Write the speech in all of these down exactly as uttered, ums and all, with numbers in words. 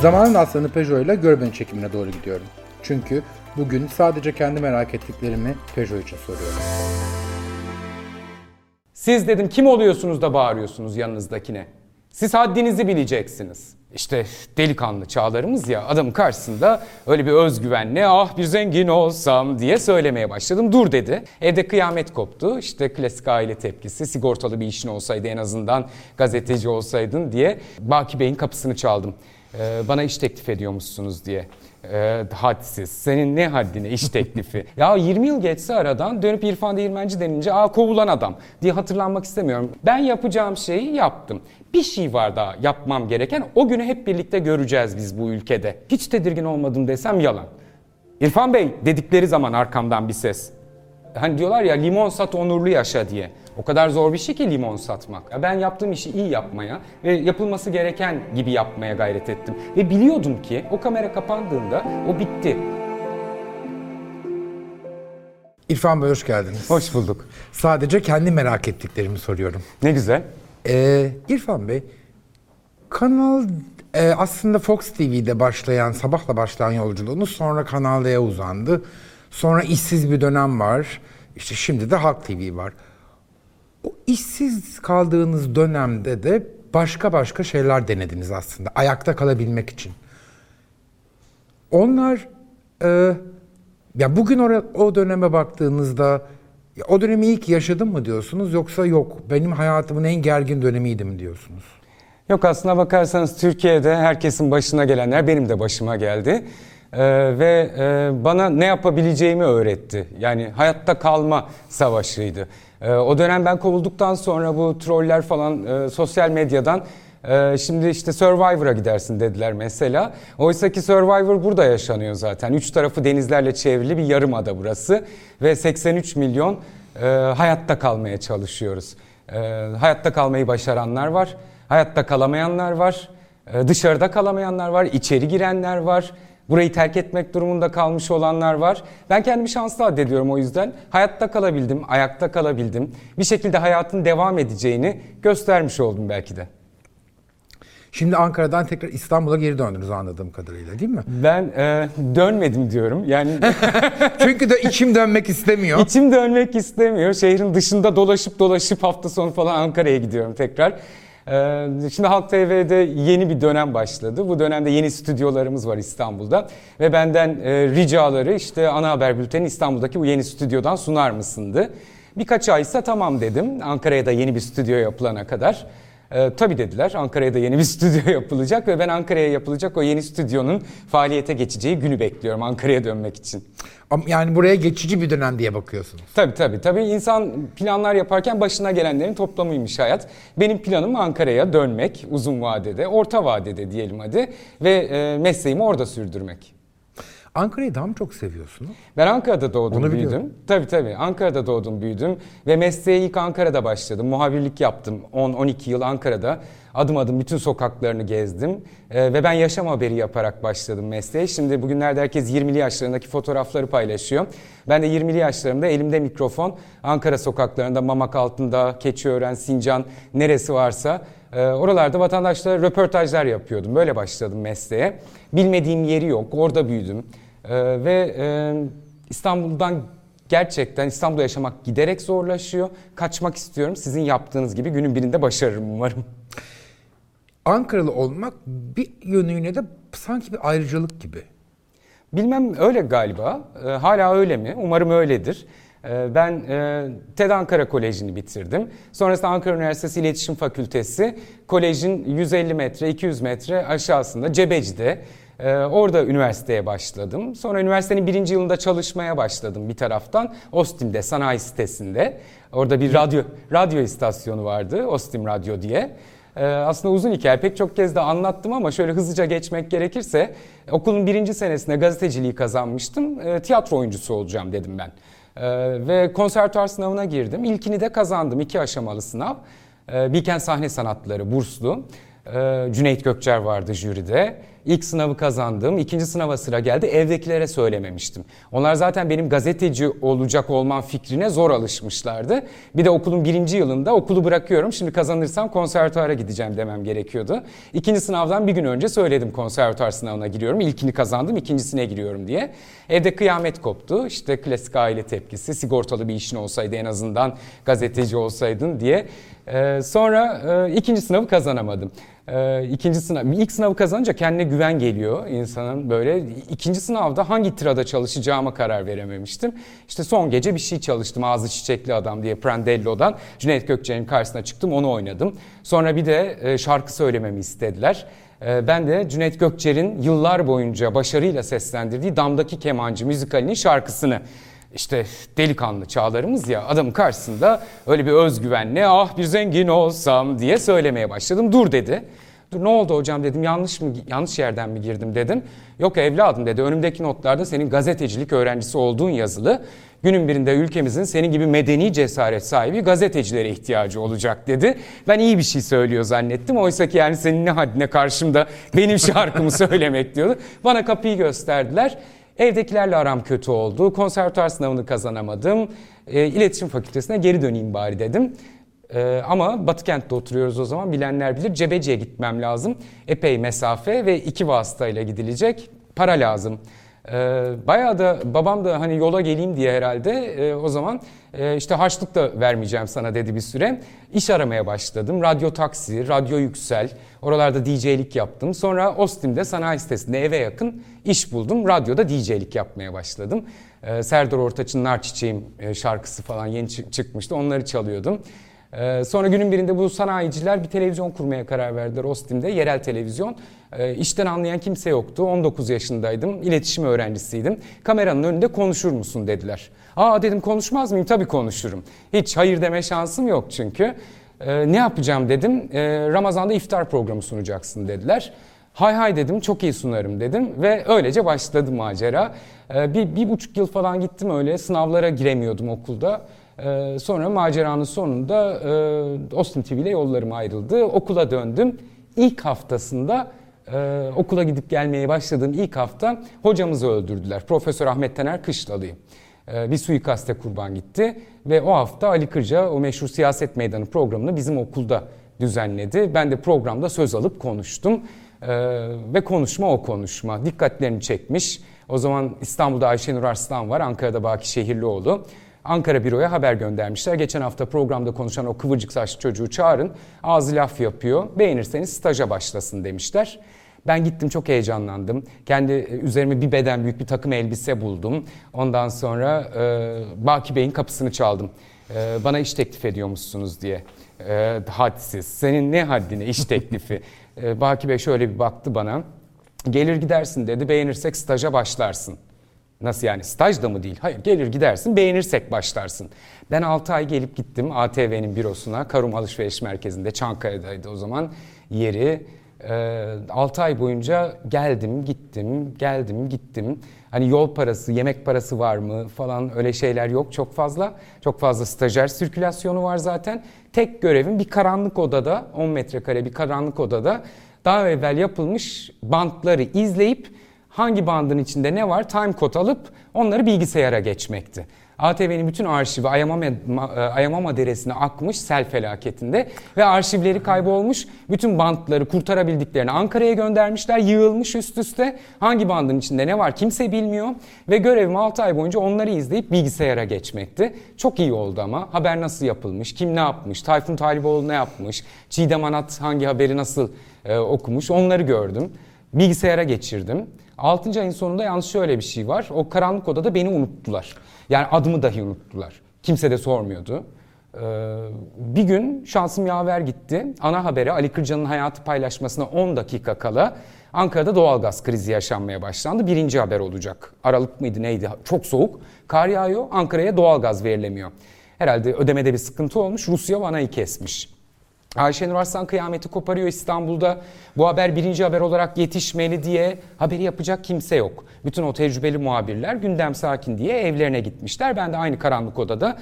Zamanın aslanı Peugeot ile Gör Beni çekimine doğru gidiyorum. Çünkü bugün sadece kendi merak ettiklerimi Peugeot için soruyorum. Siz dedim kim oluyorsunuz da bağırıyorsunuz yanınızdakine? Siz haddinizi bileceksiniz. İşte delikanlı çağlarımız ya, adamın karşısında öyle bir özgüvenle ah bir zengin olsam diye söylemeye başladım. Dur dedi. Evde kıyamet koptu. İşte klasik aile tepkisi, sigortalı bir işin olsaydı en azından, gazeteci olsaydın diye Baki Bey'in kapısını çaldım. Ee, bana iş teklif ediyormuşsunuz diye. Ee, hadsiz. Senin ne haddine iş teklifi? Ya yirmi yıl geçse aradan, dönüp İrfan Değirmenci denince aa kovulan adam diye hatırlanmak istemiyorum. Ben yapacağım şeyi yaptım. Bir şey var daha yapmam gereken. O günü hep birlikte göreceğiz biz bu ülkede. Hiç tedirgin olmadım desem yalan. İrfan Bey dedikleri zaman arkamdan bir ses. Hani diyorlar ya limon sat onurlu yaşa diye. O kadar zor bir şey ki limon satmak. Ben yaptığım işi iyi yapmaya ve yapılması gereken gibi yapmaya gayret ettim. Ve biliyordum ki o kamera kapandığında o bitti. İrfan Bey hoş geldiniz. Hoş bulduk. Sadece kendi merak ettiklerimi soruyorum. Ne güzel. Ee, İrfan Bey, kanal e, aslında Fox T V'de başlayan, sabahla başlayan yolculuğunuz sonra Kanal D'ye uzandı. Sonra işsiz bir dönem var. İşte şimdi de Halk T V var. O işsiz kaldığınız dönemde de başka başka şeyler denediniz aslında. Ayakta kalabilmek için. Onlar e, ya bugün or- o döneme baktığınızda ya o dönemi ilk yaşadım mı diyorsunuz, yoksa yok benim hayatımın en gergin dönemiydi mi diyorsunuz? Yok, aslına bakarsanız Türkiye'de herkesin başına gelenler benim de başıma geldi. Ee, ve e, bana ne yapabileceğimi öğretti. Yani hayatta kalma savaşıydı. Ee, o dönem ben kovulduktan sonra bu troller falan e, sosyal medyadan e, şimdi işte Survivor'a gidersin dediler mesela. Oysa ki Survivor burada yaşanıyor zaten. Üç tarafı denizlerle çevrili bir yarımada burası. Ve seksen üç milyon e, hayatta kalmaya çalışıyoruz. E, hayatta kalmayı başaranlar var. Hayatta kalamayanlar var. E, dışarıda kalamayanlar var. İçeri girenler var. Burayı terk etmek durumunda kalmış olanlar var. Ben kendimi şanslı addediyorum o yüzden. Hayatta kalabildim, ayakta kalabildim. Bir şekilde hayatın devam edeceğini göstermiş oldum belki de. Şimdi Ankara'dan tekrar İstanbul'a geri döndünüz anladığım kadarıyla, değil mi? Ben e, dönmedim diyorum. Yani çünkü de içim dönmek istemiyor. İçim dönmek istemiyor. Şehrin dışında dolaşıp dolaşıp hafta sonu falan Ankara'ya gidiyorum tekrar. Şimdi Halk T V'de yeni bir dönem başladı. Bu dönemde yeni stüdyolarımız var İstanbul'da. Ve benden ricaları işte ana haber bülteni İstanbul'daki bu yeni stüdyodan sunar mısındı? Birkaç aysa tamam dedim. Ankara'ya da yeni bir stüdyo yapılana kadar. Ee, tabii dediler, Ankara'ya da yeni bir stüdyo yapılacak ve ben Ankara'ya yapılacak o yeni stüdyonun faaliyete geçeceği günü bekliyorum Ankara'ya dönmek için. Yani buraya geçici bir dönem diye bakıyorsunuz. Tabii tabii. Tabii insan planlar yaparken başına gelenlerin toplamıymış hayat. Benim planım Ankara'ya dönmek uzun vadede, orta vadede diyelim hadi ve e, mesleğimi orada sürdürmek. Ankara'yı daha mı çok seviyorsunuz? Ben Ankara'da doğdum, Onu büyüdüm. biliyorum. Tabii tabii. Ankara'da doğdum, büyüdüm ve mesleğe ilk Ankara'da başladım. Muhabirlik yaptım on on iki yıl Ankara'da. Adım adım bütün sokaklarını gezdim ee, ve ben yaşam haberi yaparak başladım mesleğe. Şimdi bugünlerde herkes yirmili yaşlarındaki fotoğrafları paylaşıyor. Ben de yirmili yaşlarımda elimde mikrofon Ankara sokaklarında, Mamak altında, Keçiören, Sincan neresi varsa e, oralarda vatandaşlara röportajlar yapıyordum. Böyle başladım mesleğe. Bilmediğim yeri yok, orada büyüdüm. Ee, ve e, İstanbul'dan gerçekten İstanbul'da yaşamak giderek zorlaşıyor. Kaçmak istiyorum. Sizin yaptığınız gibi günün birinde başarırım umarım. Ankaralı olmak bir yönüyle de sanki bir ayrıcalık gibi. Bilmem, öyle galiba. Ee, hala öyle mi? Umarım öyledir. Ee, ben e, TED Ankara Koleji'ni bitirdim. Sonrasında Ankara Üniversitesi İletişim Fakültesi. Kolejin yüz elli metre, iki yüz metre aşağısında Cebeci'de. Ee, orada üniversiteye başladım. Sonra üniversitenin birinci yılında çalışmaya başladım bir taraftan. Ostim'de, sanayi sitesinde. Orada bir radyo radyo istasyonu vardı, Ostim Radyo diye. Ee, aslında uzun hikaye, pek çok kez de anlattım ama şöyle hızlıca geçmek gerekirse okulun birinci senesinde gazeteciliği kazanmıştım. Ee, tiyatro oyuncusu olacağım dedim ben. Ee, ve konservatuar sınavına girdim. İlkini de kazandım, iki aşamalı sınav. Ee, Bilkent Sahne Sanatları burslu. Ee, Cüneyt Gökçer vardı jüride. ilk sınavı kazandım. İkinci sınava sıra geldi. Evdekilere söylememiştim. Onlar zaten benim gazeteci olacak olmam fikrine zor alışmışlardı. Bir de okulun birinci yılında okulu bırakıyorum. Şimdi kazanırsam konservatuara gideceğim demem gerekiyordu. İkinci sınavdan bir gün önce söyledim konservatuar sınavına giriyorum. İlkini kazandım, ikincisine giriyorum diye. Evde kıyamet koptu. İşte klasik aile tepkisi. Sigortalı bir işin olsaydı en azından gazeteci olsaydın diye. Ee, sonra e, ikinci sınavı kazanamadım. Ee, ikinci sınav, ilk sınavı kazanınca kendine güven geliyor insanın böyle. İkinci sınavda hangi tirada çalışacağıma karar verememiştim. İşte son gece bir şey çalıştım. Ağzı Çiçekli Adam diye Prandello'dan Cüneyt Gökçe'nin karşısına çıktım, onu oynadım. Sonra bir de e, şarkı söylememi istediler. E, ben de Cüneyt Gökçer'in yıllar boyunca başarıyla seslendirdiği Damdaki Kemancı müzikalinin şarkısını, İşte delikanlı çağlarımız ya, adamın karşısında öyle bir özgüvenle ah bir zengin olsam diye söylemeye başladım. Dur dedi. Dur, ne oldu hocam dedim, yanlış mı yanlış yerden mi girdim dedim. Yok evladım dedi, önümdeki notlarda senin gazetecilik öğrencisi olduğun yazılı. Günün birinde ülkemizin senin gibi medeni cesaret sahibi gazetecilere ihtiyacı olacak dedi. Ben iyi bir şey söylüyor zannettim. Oysa ki yani senin ne haddine karşımda benim şarkımı söylemek diyordu. Bana kapıyı gösterdiler. Evdekilerle aram kötü oldu. Konservatuar sınavını kazanamadım. E, İletişim Fakültesine geri döneyim bari dedim. E, ama Batıkent'te oturuyoruz o zaman, bilenler bilir. Cebeci'ye gitmem lazım. Epey mesafe ve iki vasıtayla gidilecek. Para lazım. E, bayağı da babam da hani yola geleyim diye herhalde e, o zaman e, işte harçlık da vermeyeceğim sana dedi bir süre. İş aramaya başladım. Radyo Taksi, Radyo Yüksel. Oralarda D J'lik yaptım. Sonra Ostim'de sanayi sitesinde eve yakın iş buldum. Radyoda D J'lik yapmaya başladım. Ee, Serdar Ortaç'ın Nar Çiçeğim e, şarkısı falan yeni çı- çıkmıştı. Onları çalıyordum. Ee, sonra günün birinde bu sanayiciler bir televizyon kurmaya karar verdiler Ostim'de. Yerel televizyon. Ee, işten anlayan kimse yoktu. on dokuz yaşındaydım. İletişim öğrencisiydim. Kameranın önünde konuşur musun dediler. Aa dedim, konuşmaz mıyım? Tabii konuşurum. Hiç hayır deme şansım yok çünkü. Ee, ne yapacağım dedim. Ee, Ramazan'da iftar programı sunacaksın dediler. Hay hay dedim, çok iyi sunarım dedim ve öylece başladı macera. Ee, bir, bir buçuk yıl falan gittim öyle, sınavlara giremiyordum okulda. Ee, sonra maceranın sonunda e, Ostim T V ile yollarım ayrıldı. Okula döndüm. İlk haftasında e, okula gidip gelmeye başladığım ilk hafta hocamızı öldürdüler. Profesör Ahmet Taner Kışlalı'yı. Bir suikaste kurban gitti ve o hafta Ali Kırca o meşhur Siyaset Meydanı programını bizim okulda düzenledi. Ben de programda söz alıp konuştum ee, ve konuşma o konuşma dikkatlerini çekmiş. O zaman İstanbul'da Ayşenur Arslan var, Ankara'da Baki Şehirlioğlu. Ankara büroya haber göndermişler. Geçen hafta programda konuşan o kıvırcık saçlı çocuğu çağırın, ağzı laf yapıyor, beğenirseniz staja başlasın demişler. Ben gittim, çok heyecanlandım. Kendi üzerime bir beden büyük bir takım elbise buldum. Ondan sonra e, Baki Bey'in kapısını çaldım. E, bana iş teklif ediyormuşsunuz diye. E, hadsiz. Senin ne haddine iş teklifi? E, Baki Bey şöyle bir baktı bana. Gelir gidersin dedi. Beğenirsek staja başlarsın. Nasıl yani? Staj da mı değil? Hayır, gelir gidersin, beğenirsek başlarsın. Ben altı ay gelip gittim A T V'nin bürosuna. Karum Alışveriş Merkezi'nde, Çankaya'daydı o zaman yeri. altı ay boyunca geldim gittim geldim gittim. Hani yol parası, yemek parası var mı falan, öyle şeyler yok çok fazla. Çok fazla stajyer sirkülasyonu var zaten. Tek görevim bir karanlık odada, on metrekare bir karanlık odada daha evvel yapılmış bantları izleyip hangi bandın içinde ne var time kod alıp onları bilgisayara geçmekti. A T V'nin bütün arşivi Ayamama, Ayamama Deresi'ne akmış sel felaketinde ve arşivleri kaybolmuş. Bütün bantları kurtarabildiklerini Ankara'ya göndermişler, yığılmış üst üste. Hangi bandın içinde ne var kimse bilmiyor ve görevim altı ay boyunca onları izleyip bilgisayara geçmekti. Çok iyi oldu ama haber nasıl yapılmış, kim ne yapmış, Tayfun Taliboğlu ne yapmış, Çiğdem Anat hangi haberi nasıl e, okumuş, onları gördüm. Bilgisayara geçirdim. altıncı ayın sonunda yalnız şöyle bir şey var. O karanlık odada beni unuttular. Yani adımı dahi unuttular. Kimse de sormuyordu. Ee, bir gün şansım yaver gitti. Ana habere Ali Kırca'nın hayatı paylaşmasına on dakika kala Ankara'da doğalgaz krizi yaşanmaya başlandı. Birinci haber olacak. Aralık mıydı neydi? Çok soğuk. Kar yağıyor. Ankara'ya doğalgaz verilemiyor. Herhalde ödemede bir sıkıntı olmuş. Rusya vanayı kesmiş. Ayşenur Arslan kıyameti koparıyor İstanbul'da. Bu haber birinci haber olarak yetişmeli diye haberi yapacak kimse yok. Bütün o tecrübeli muhabirler gündem sakin diye evlerine gitmişler. Ben de aynı karanlık odada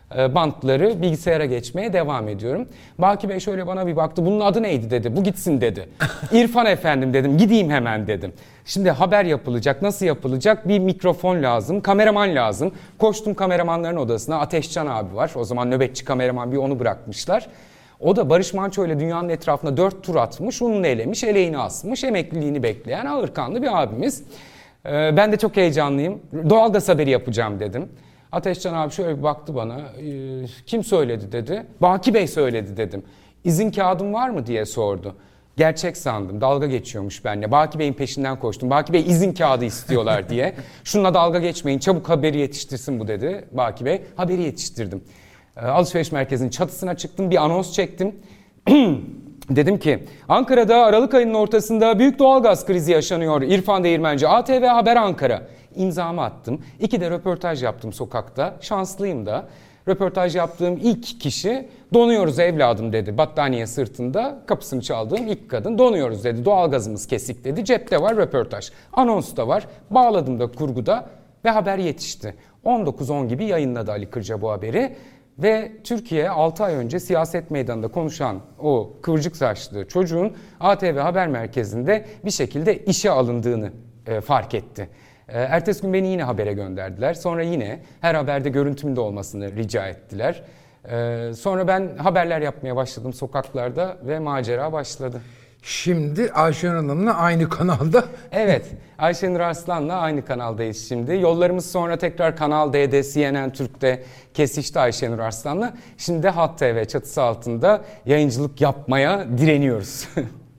e, bantları bilgisayara geçmeye devam ediyorum. Baki Bey şöyle bana bir baktı. Bunun adı neydi dedi. Bu gitsin dedi. İrfan efendim dedim. Gideyim hemen dedim. Şimdi haber yapılacak. Nasıl yapılacak? Bir mikrofon lazım. Kameraman lazım. Koştum kameramanların odasına. Ateşcan abi var. O zaman nöbetçi kameraman, bir onu bırakmışlar. O da Barış Manço ile dünyanın etrafına dört tur atmış. Ununu elemiş. Eleğini asmış. Emekliliğini bekleyen ağırkanlı bir abimiz. Ee, ben de çok heyecanlıyım. Doğalgaz haberi yapacağım dedim. Ateşcan abi şöyle bir baktı bana. Ee, kim söyledi dedi. Baki Bey söyledi dedim. İzin kağıdın var mı diye sordu. Gerçek sandım. Dalga geçiyormuş benimle. Baki Bey'in peşinden koştum. Baki Bey izin kağıdı istiyorlar diye. Şununla dalga geçmeyin. Çabuk haberi yetiştirsin bu dedi Baki Bey. Haberi yetiştirdim. Ee, alışveriş merkezinin çatısına çıktım. Bir anons çektim. Dedim ki Ankara'da Aralık ayının ortasında büyük doğalgaz krizi yaşanıyor. İrfan Değirmenci, A T V Haber Ankara. İmzamı attım. İki de röportaj yaptım sokakta. Şanslıyım da. Röportaj yaptığım ilk kişi donuyoruz evladım dedi. Battaniye sırtında, kapısını çaldığım ilk kadın. Donuyoruz dedi. Doğalgazımız kesik dedi. Cepte var röportaj. Anons da var. Bağladım da kurguda ve haber yetişti. on dokuz on gibi yayınladı Ali Kırca bu haberi. Ve Türkiye altı ay önce siyaset meydanında konuşan o kıvırcık saçlı çocuğun A T V Haber Merkezi'nde bir şekilde işe alındığını e, fark etti. E, ertesi gün beni yine habere gönderdiler. Sonra yine her haberde görüntümde olmasını rica ettiler. E, sonra ben haberler yapmaya başladım sokaklarda ve macera başladı. Şimdi Ayşenur Hanım'la aynı kanalda. Evet, Ayşenur Arslan'la aynı kanaldayız şimdi. Yollarımız sonra tekrar Kanal D'de, C N N Türk'te kesişti Ayşenur Arslan'la. Şimdi de Halk T V çatısı altında yayıncılık yapmaya direniyoruz.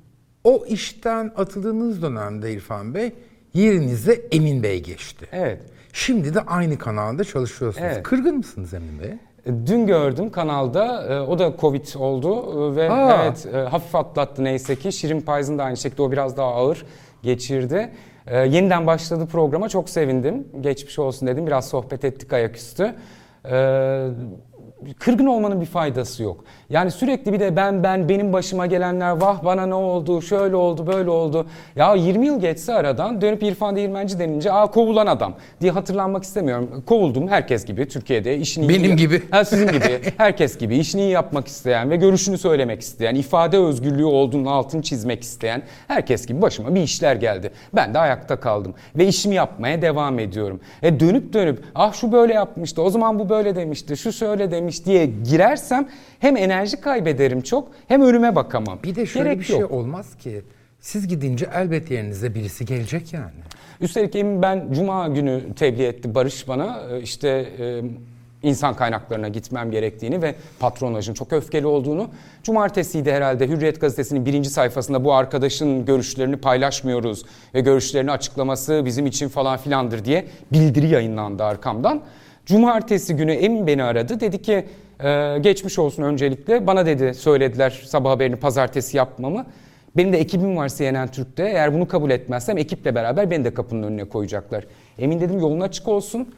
O işten atıldığınız dönemde İrfan Bey, yerinize Emin Bey geçti. Evet. Şimdi de aynı kanalda çalışıyorsunuz. Evet. Kırgın mısınız Emin Bey? Dün gördüm kanalda, o da Covid oldu ve Aa. evet hafif atlattı neyse ki. Şirin Payız'ın da aynı şekilde, o biraz daha ağır geçirdi. Ee, yeniden başladı programa, çok sevindim. Geçmiş olsun dedim, biraz sohbet ettik ayaküstü. Ee, kırgın olmanın bir faydası yok. Yani sürekli bir de ben ben benim başıma gelenler, vah bana ne oldu, şöyle oldu, böyle oldu. Ya yirmi yıl geçse aradan, dönüp İrfan Değirmenci denince aa kovulan adam diye hatırlanmak istemiyorum. Kovuldum herkes gibi Türkiye'de işini Benim iyi, gibi. Ha, sizin gibi herkes gibi işini iyi yapmak isteyen ve görüşünü söylemek isteyen, ifade özgürlüğü olduğunun altını çizmek isteyen herkes gibi başıma bir işler geldi. Ben de ayakta kaldım ve işimi yapmaya devam ediyorum. E dönüp dönüp ah şu böyle yapmıştı, o zaman bu böyle demişti, şu şöyle demiş diye girersem hem enerji kaybederim çok, hem önüme bakamam. Bir de şöyle Gerek bir şey yok. olmaz ki. Siz gidince elbet yerinize birisi gelecek yani. Üstelik Emin ben Cuma günü tebliğ etti Barış bana, işte e, insan kaynaklarına gitmem gerektiğini ve patronajın çok öfkeli olduğunu. Cumartesiydi herhalde, Hürriyet gazetesinin birinci sayfasında bu arkadaşın görüşlerini paylaşmıyoruz ve görüşlerini açıklaması bizim için falan filandır diye bildiri yayınlandı arkamdan. Cumartesi günü Emin beni aradı, dedi ki e, geçmiş olsun öncelikle, bana dedi söylediler sabah haberini pazartesi yapmamı. Benim de ekibim var C N N Türk'te, eğer bunu kabul etmezsem ekiple beraber beni de kapının önüne koyacaklar. Emin dedim yolun açık olsun.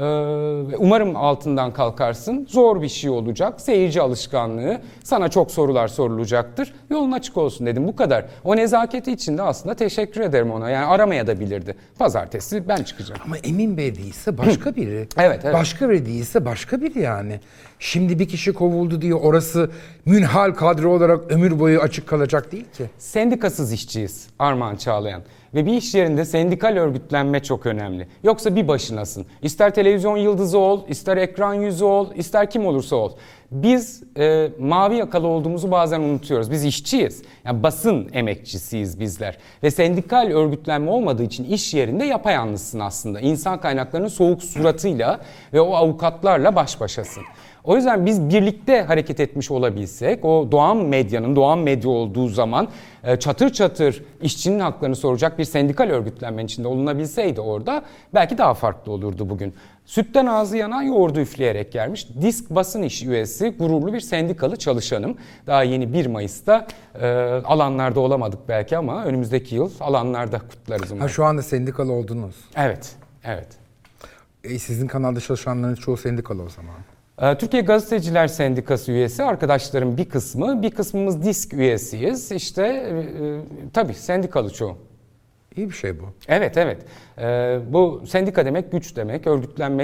Umarım altından kalkarsın. Zor bir şey olacak. Seyirci alışkanlığı. Sana çok sorular sorulacaktır. Yolun açık olsun dedim. Bu kadar. O nezaketi için de aslında teşekkür ederim ona. Yani aramaya da bilirdi. Pazartesi ben çıkacağım. Ama Emin Bey değilse başka biri. Evet, evet. Başka biri değilse başka biri yani. Şimdi bir kişi kovuldu diye orası münhal kadro olarak ömür boyu açık kalacak değil ki. Sendikasız işçiyiz Armağan Çağlayan. Ve bir iş yerinde sendikal örgütlenme çok önemli. Yoksa bir başınasın. İster televizyon yıldızı ol, ister ekran yüzü ol, ister kim olursa ol. Biz e, mavi yakalı olduğumuzu bazen unutuyoruz. Biz işçiyiz. Yani basın emekçisiyiz bizler. Ve sendikal örgütlenme olmadığı için iş yerinde yapayalnızsın aslında. İnsan kaynaklarının soğuk suratıyla ve o avukatlarla baş başasın. O yüzden biz birlikte hareket etmiş olabilsek, o doğan medyanın doğan medya olduğu zaman çatır çatır işçinin haklarını soracak bir sendikal örgütlenmenin içinde olunabilseydi orada belki daha farklı olurdu bugün. Sütten ağzı yanan yoğurdu üfleyerek gelmiş. Disk basın iş üyesi, gururlu bir sendikalı çalışanım. Daha yeni bir Mayıs'ta e, alanlarda olamadık belki ama önümüzdeki yıl alanlarda kutlarız umarım. Ha şu anda sendikalı oldunuz. Evet, evet. E, sizin kanalda çalışanların çoğu sendikalı o zaman. Türkiye Gazeteciler Sendikası üyesi arkadaşlarım bir kısmı, bir kısmımız disk üyesiyiz. İşte e, tabii sendikalı çoğu. İyi bir şey bu. Evet, evet. E, bu sendika demek güç demek, örgütlenmek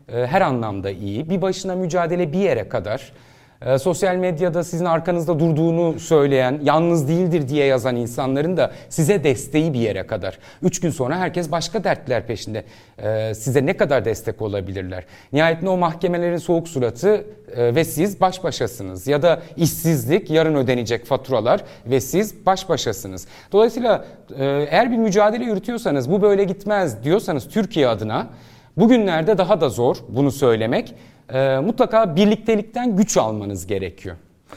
e, her anlamda iyi. Bir başına mücadele bir yere kadar. E, sosyal medyada sizin arkanızda durduğunu söyleyen, yalnız değildir diye yazan insanların da size desteği bir yere kadar. Üç gün sonra herkes başka dertler peşinde. E, size ne kadar destek olabilirler? Nihayetinde o mahkemelerin soğuk suratı e, ve siz baş başasınız. Ya da işsizlik, yarın ödenecek faturalar ve siz baş başasınız. Dolayısıyla e, eğer bir mücadele yürütüyorsanız, bu böyle gitmez diyorsanız Türkiye adına, bugünlerde daha da zor bunu söylemek. Ee, mutlaka birliktelikten güç almanız gerekiyor.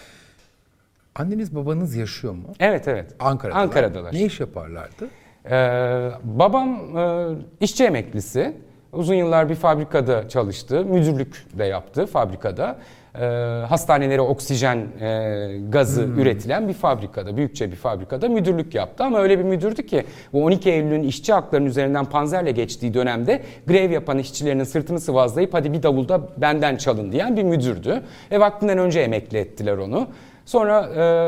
Anneniz babanız yaşıyor mu? Evet evet. Ankara'dalar. Ankara'dalar. Ne iş yaparlardı? Ee, babam e, işçi emeklisi. Uzun yıllar bir fabrikada çalıştı. Müdürlük de yaptı fabrikada. Ee, hastanelere oksijen e, gazı hmm. üretilen bir fabrikada, büyükçe bir fabrikada müdürlük yaptı. Ama öyle bir müdürdü ki bu on iki Eylül'ün işçi haklarının üzerinden panzerle geçtiği dönemde grev yapan işçilerinin sırtını sıvazlayıp hadi bir davulda benden çalın diyen bir müdürdü. Ve vaktinden önce emekli ettiler onu. Sonra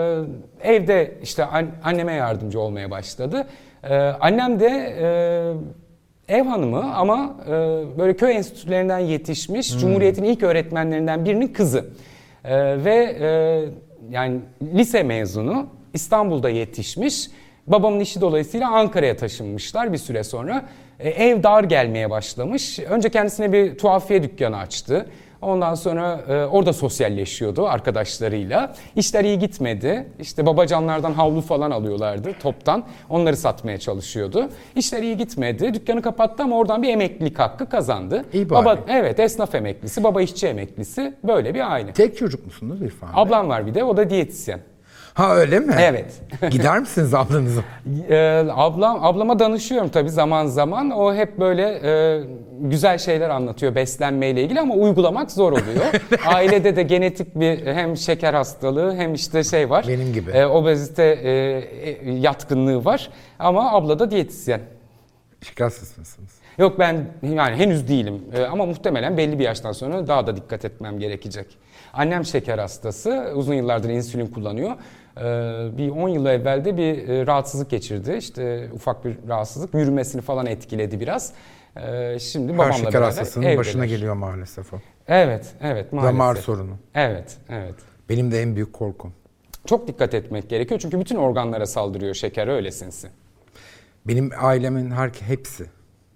e, evde işte an, anneme yardımcı olmaya başladı. E, annem de e, ev hanımı ama e, böyle köy enstitülerinden yetişmiş, hmm. Cumhuriyet'in ilk öğretmenlerinden birinin kızı. E, ve e, yani lise mezunu, İstanbul'da yetişmiş. Babamın işi dolayısıyla Ankara'ya taşınmışlar bir süre sonra. E, ev dar gelmeye başlamış. Önce kendisine bir tuhafiye dükkanı açtı. Ondan sonra e, orada sosyalleşiyordu arkadaşlarıyla. İşler iyi gitmedi. İşte babacanlardan havlu falan alıyorlardı toptan. Onları satmaya çalışıyordu. İşler iyi gitmedi. Dükkanı kapattı ama oradan bir emeklilik hakkı kazandı. İyi bari. Baba, evet, esnaf emeklisi, baba işçi emeklisi, böyle bir aile. Tek çocuk musunuz İrfan Bey? Ablam var bir de, o da diyetisyen. Ha öyle mi? Evet. Gider misiniz ablanıza? Ee, ablam ablama danışıyorum tabii zaman zaman. O hep böyle e, güzel şeyler anlatıyor beslenmeyle ilgili ama uygulamak zor oluyor. Ailede de genetik bir hem şeker hastalığı hem işte şey var. Benim gibi. E, obezite e, e, yatkınlığı var. Ama abla da diyetisyen. Şeker hastası mısınız? Yok, ben yani henüz değilim e, ama muhtemelen belli bir yaştan sonra daha da dikkat etmem gerekecek. Annem şeker hastası, uzun yıllardır insülin kullanıyor. Ee, bir on yıl evvel de bir e, rahatsızlık geçirdi. İşte ufak bir rahatsızlık, yürümesini falan etkiledi biraz. Ee, şimdi babamla Her şeker beraber hastasının evdeler. başına geliyor maalesef o. Evet, evet maalesef. Damar sorunu. Evet, evet. Benim de en büyük korkum. Çok dikkat etmek gerekiyor çünkü bütün organlara saldırıyor şeker, öyle sinsi. Benim ailemin her hepsi.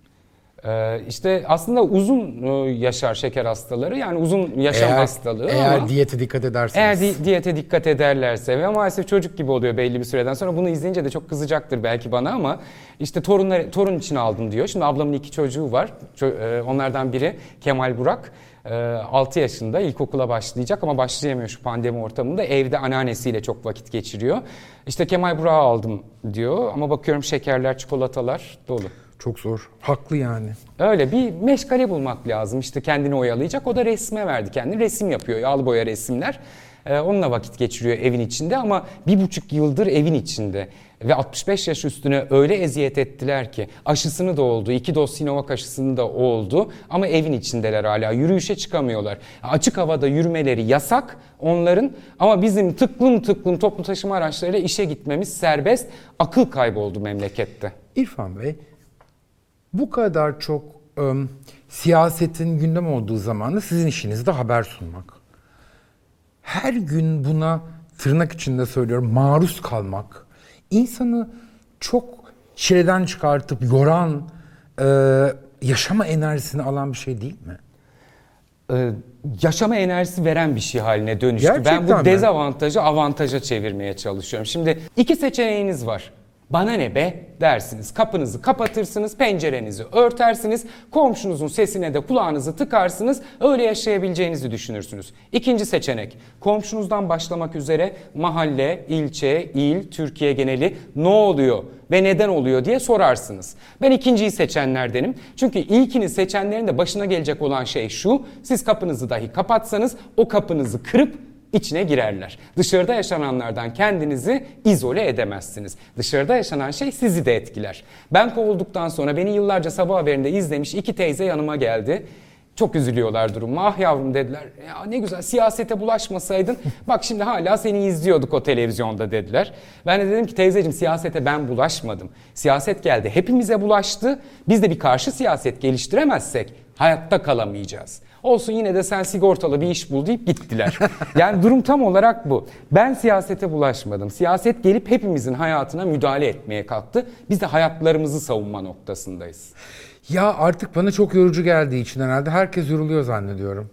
Ee, işte aslında uzun yaşar şeker hastaları, yani uzun yaşam eğer, hastalığı eğer ama diyete dikkat ederseniz. eğer di- diyete dikkat ederlerse ve maalesef çocuk gibi oluyor belli bir süreden sonra. Bunu izleyince de çok kızacaktır belki bana ama işte torunlar, torun için aldım diyor. Şimdi ablamın iki çocuğu var. Ço- onlardan biri Kemal Burak. altı yaşında, ilkokula başlayacak ama başlayamıyor şu pandemi ortamında. Evde anneannesiyle çok vakit geçiriyor. İşte Kemal Burak'ı aldım diyor ama bakıyorum şekerler, çikolatalar dolu. Çok zor. Haklı yani. Öyle bir meşgale bulmak lazım. İşte kendini oyalayacak. O da resme verdi kendini. Resim yapıyor. Yağlı boya resimler. Ee, onunla vakit geçiriyor evin içinde ama bir buçuk yıldır evin içinde. Ve altmış beş yaş üstüne öyle eziyet ettiler ki aşısını da oldu. iki doz Sinovac aşısını da oldu. Ama evin içindeler hala. Yürüyüşe çıkamıyorlar. Açık havada yürümeleri yasak onların. Ama bizim tıklım tıklım toplu taşıma araçlarıyla işe gitmemiz serbest. Akıl kayboldu memlekette. İrfan Bey, bu kadar çok ım, siyasetin gündem olduğu zaman da sizin işiniz de haber sunmak. Her gün buna, tırnak içinde söylüyorum, maruz kalmak insanı çok çileden çıkartıp yoran, e, yaşama enerjisini alan bir şey değil mi? Ee, yaşama enerjisi veren bir şey haline dönüştü. Gerçekten ben bu mi? dezavantajı avantaja çevirmeye çalışıyorum. Şimdi iki seçeneğiniz var. Bana ne be dersiniz. Kapınızı kapatırsınız, pencerenizi örtersiniz, komşunuzun sesine de kulağınızı tıkarsınız, öyle yaşayabileceğinizi düşünürsünüz. İkinci seçenek, komşunuzdan başlamak üzere mahalle, ilçe, il, Türkiye geneli ne oluyor ve neden oluyor diye sorarsınız. Ben ikinciyi seçenlerdenim. Çünkü ilkini seçenlerin de başına gelecek olan şey şu: siz kapınızı dahi kapatsanız o kapınızı kırıp İçine girerler. Dışarıda yaşananlardan kendinizi izole edemezsiniz. Dışarıda yaşanan şey sizi de etkiler. Ben kovulduktan sonra beni yıllarca sabah haberinde izlemiş iki teyze yanıma geldi. Çok üzülüyorlar duruma. Ah yavrum dediler. Ya ne güzel, siyasete bulaşmasaydın. Bak şimdi hala seni izliyorduk o televizyonda dediler. Ben de dedim ki teyzeciğim, siyasete ben bulaşmadım. Siyaset geldi, hepimize bulaştı. Biz de bir karşı siyaset geliştiremezsek Hayatta kalamayacağız. Olsun yine de sen sigortalı bir iş bul deyip gittiler. Yani durum tam olarak bu. Ben siyasete bulaşmadım. Siyaset gelip hepimizin hayatına müdahale etmeye kalktı. Biz de hayatlarımızı savunma noktasındayız. Ya artık bana çok yorucu geldiği için herhalde herkes yoruluyor zannediyorum.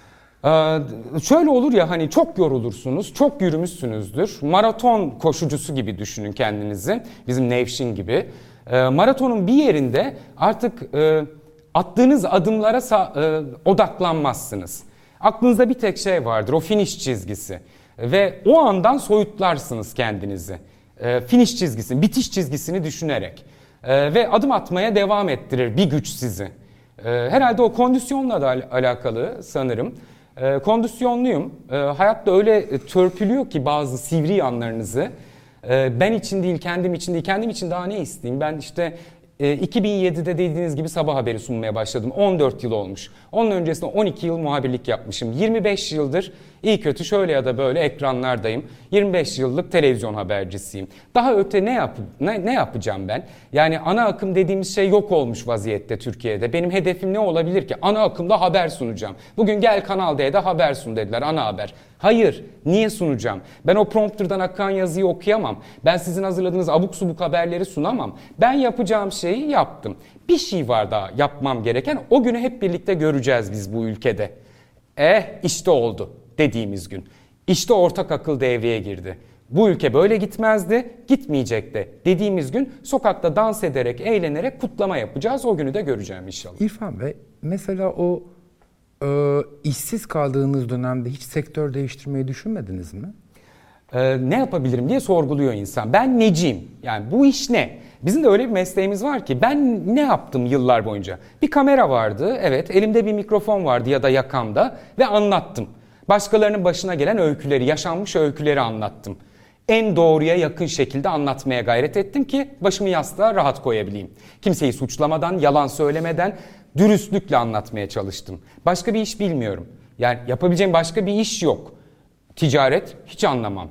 Ee, şöyle olur ya hani çok yorulursunuz, çok yürümüşsünüzdür. Maraton koşucusu gibi düşünün kendinizi. Bizim Nevşin gibi. Ee, maratonun bir yerinde artık e, attığınız adımlara sa- e, odaklanmazsınız. Aklınızda bir tek şey vardır, o finish çizgisi. Ve o andan soyutlarsınız kendinizi. E, finish çizgisini, bitiş çizgisini düşünerek. E, ve adım atmaya devam ettirir bir güç sizi. E, herhalde o kondisyonla da al- alakalı sanırım. E, kondisyonluyum. E, hayatta öyle törpülüyor ki bazı sivri yanlarınızı. E, ben için değil, kendim için değil. Kendim için daha ne isteyeyim? Ben işte e, iki bin yedide dediğiniz gibi sabah haberi sunmaya başladım. on dört yıl olmuş. Onun öncesinde on iki yıl muhabirlik yapmışım. yirmi beş yıldır iyi kötü şöyle ya da böyle ekranlardayım. yirmi beş yıllık televizyon habercisiyim. Daha öte ne, yap ne, ne yapacağım ben? Yani ana akım dediğimiz şey yok olmuş vaziyette Türkiye'de. Benim hedefim ne olabilir ki? Ana akımda haber sunacağım. Bugün gel Kanal D'de haber sun dediler, ana haber. Hayır, niye sunacağım? Ben o prompterdan akan yazıyı okuyamam. Ben sizin hazırladığınız abuk subuk haberleri sunamam. Ben yapacağım şeyi yaptım. Bir şey var daha yapmam gereken. O günü hep birlikte göreceğiz biz bu ülkede. Eh işte oldu dediğimiz gün. İşte ortak akıl devreye girdi. Bu ülke böyle gitmezdi, gitmeyecek de dediğimiz gün sokakta dans ederek, eğlenerek kutlama yapacağız. O günü de göreceğim inşallah. İrfan Bey, mesela o e, işsiz kaldığınız dönemde hiç sektör değiştirmeyi düşünmediniz mi? Ee, ne yapabilirim diye sorguluyor insan. Ben neciyim? Yani bu iş ne? Bizim de öyle bir mesleğimiz var ki ben ne yaptım yıllar boyunca? Bir kamera vardı, evet, elimde bir mikrofon vardı ya da yakamda ve anlattım. Başkalarının başına gelen öyküleri, yaşanmış öyküleri anlattım. En doğruya yakın şekilde anlatmaya gayret ettim ki başımı yastığa rahat koyabileyim. Kimseyi suçlamadan, yalan söylemeden, dürüstlükle anlatmaya çalıştım. Başka bir iş bilmiyorum. Yani yapabileceğim başka bir iş yok. Ticaret hiç anlamam.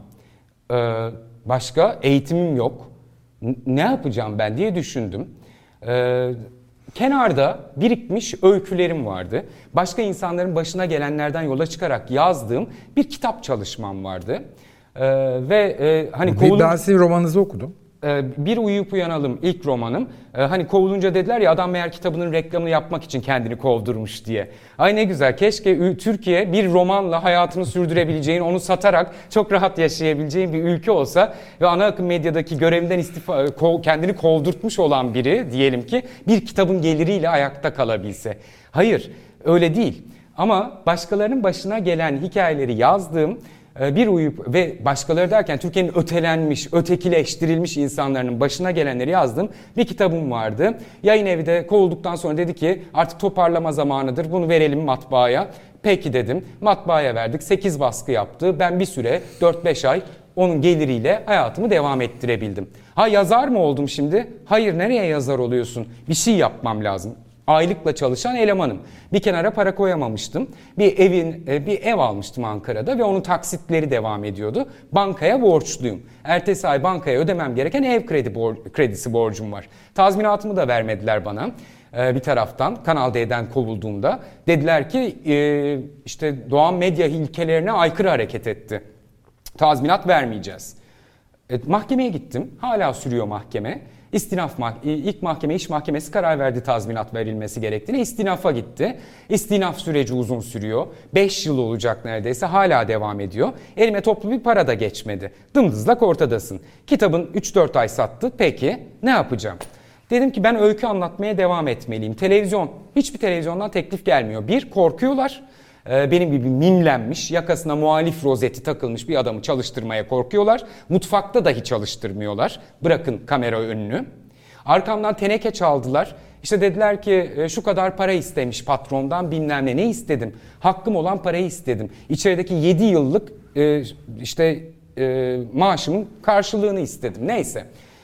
Ee, başka eğitimim yok. N- ne yapacağım ben diye düşündüm. Ee, kenarda birikmiş öykülerim vardı. Başka insanların başına gelenlerden yola çıkarak yazdığım bir kitap çalışmam vardı. Ee, ve e, hani kovulun... Ben sizin romanınızı okudum. Bir Uyuyup Uyanalım ilk romanım. Hani kovulunca dediler ya adam meğer kitabının reklamını yapmak için kendini kovdurmuş diye. Ay ne güzel, keşke Türkiye bir romanla hayatını sürdürebileceğin, onu satarak çok rahat yaşayabileceğin bir ülke olsa ve ana akım medyadaki görevinden istifa, kendini kovdurtmuş olan biri diyelim ki bir kitabın geliriyle ayakta kalabilse. Hayır, öyle değil. Ama başkalarının başına gelen hikayeleri yazdığım bir uyup ve başkaları derken Türkiye'nin ötelenmiş, ötekileştirilmiş insanların başına gelenleri yazdım. Bir kitabım vardı. Yayın evi de kovulduktan sonra dedi ki artık toparlama zamanıdır, bunu verelim matbaaya. Peki dedim, matbaaya verdik, sekiz baskı yaptı. Ben bir süre dört beş ay onun geliriyle hayatımı devam ettirebildim. Ha yazar mı oldum şimdi? Hayır, nereye yazar oluyorsun? Bir şey yapmam lazım. Aylıkla çalışan elemanım. Bir kenara para koyamamıştım. Bir evin bir ev almıştım Ankara'da ve onun taksitleri devam ediyordu. Bankaya borçluyum. Ertesi ay bankaya ödemem gereken ev kredi bor- kredisi borcum var. Tazminatımı da vermediler bana. Ee, bir taraftan Kanal D'den kovulduğumda dediler ki e, işte Doğan medya ilkelerine aykırı hareket etti. Tazminat vermeyeceğiz. E, mahkemeye gittim. Hala sürüyor mahkeme. İstinaf mah- ilk mahkeme iş mahkemesi karar verdi tazminat verilmesi gerektiğine. İstinafa gitti. İstinaf süreci uzun sürüyor. beş yıl olacak neredeyse, hala devam ediyor. Elime toplu bir para da geçmedi. Dımdızlak ortadasın. Kitabın üç dört ay sattı. Peki ne yapacağım? Dedim ki ben öykü anlatmaya devam etmeliyim. Televizyon, hiçbir televizyondan teklif gelmiyor. Bir, korkuyorlar. Benim gibi mimlenmiş, yakasına muhalif rozeti takılmış bir adamı çalıştırmaya korkuyorlar. Mutfakta dahi çalıştırmıyorlar. Bırakın kamera önünü. Arkamdan teneke çaldılar. İşte dediler ki şu kadar para istemiş patrondan, bilmem ne. Ne istedim? Hakkım olan parayı istedim. İçerideki yedi yıllık işte maaşımın karşılığını istedim. Neyse.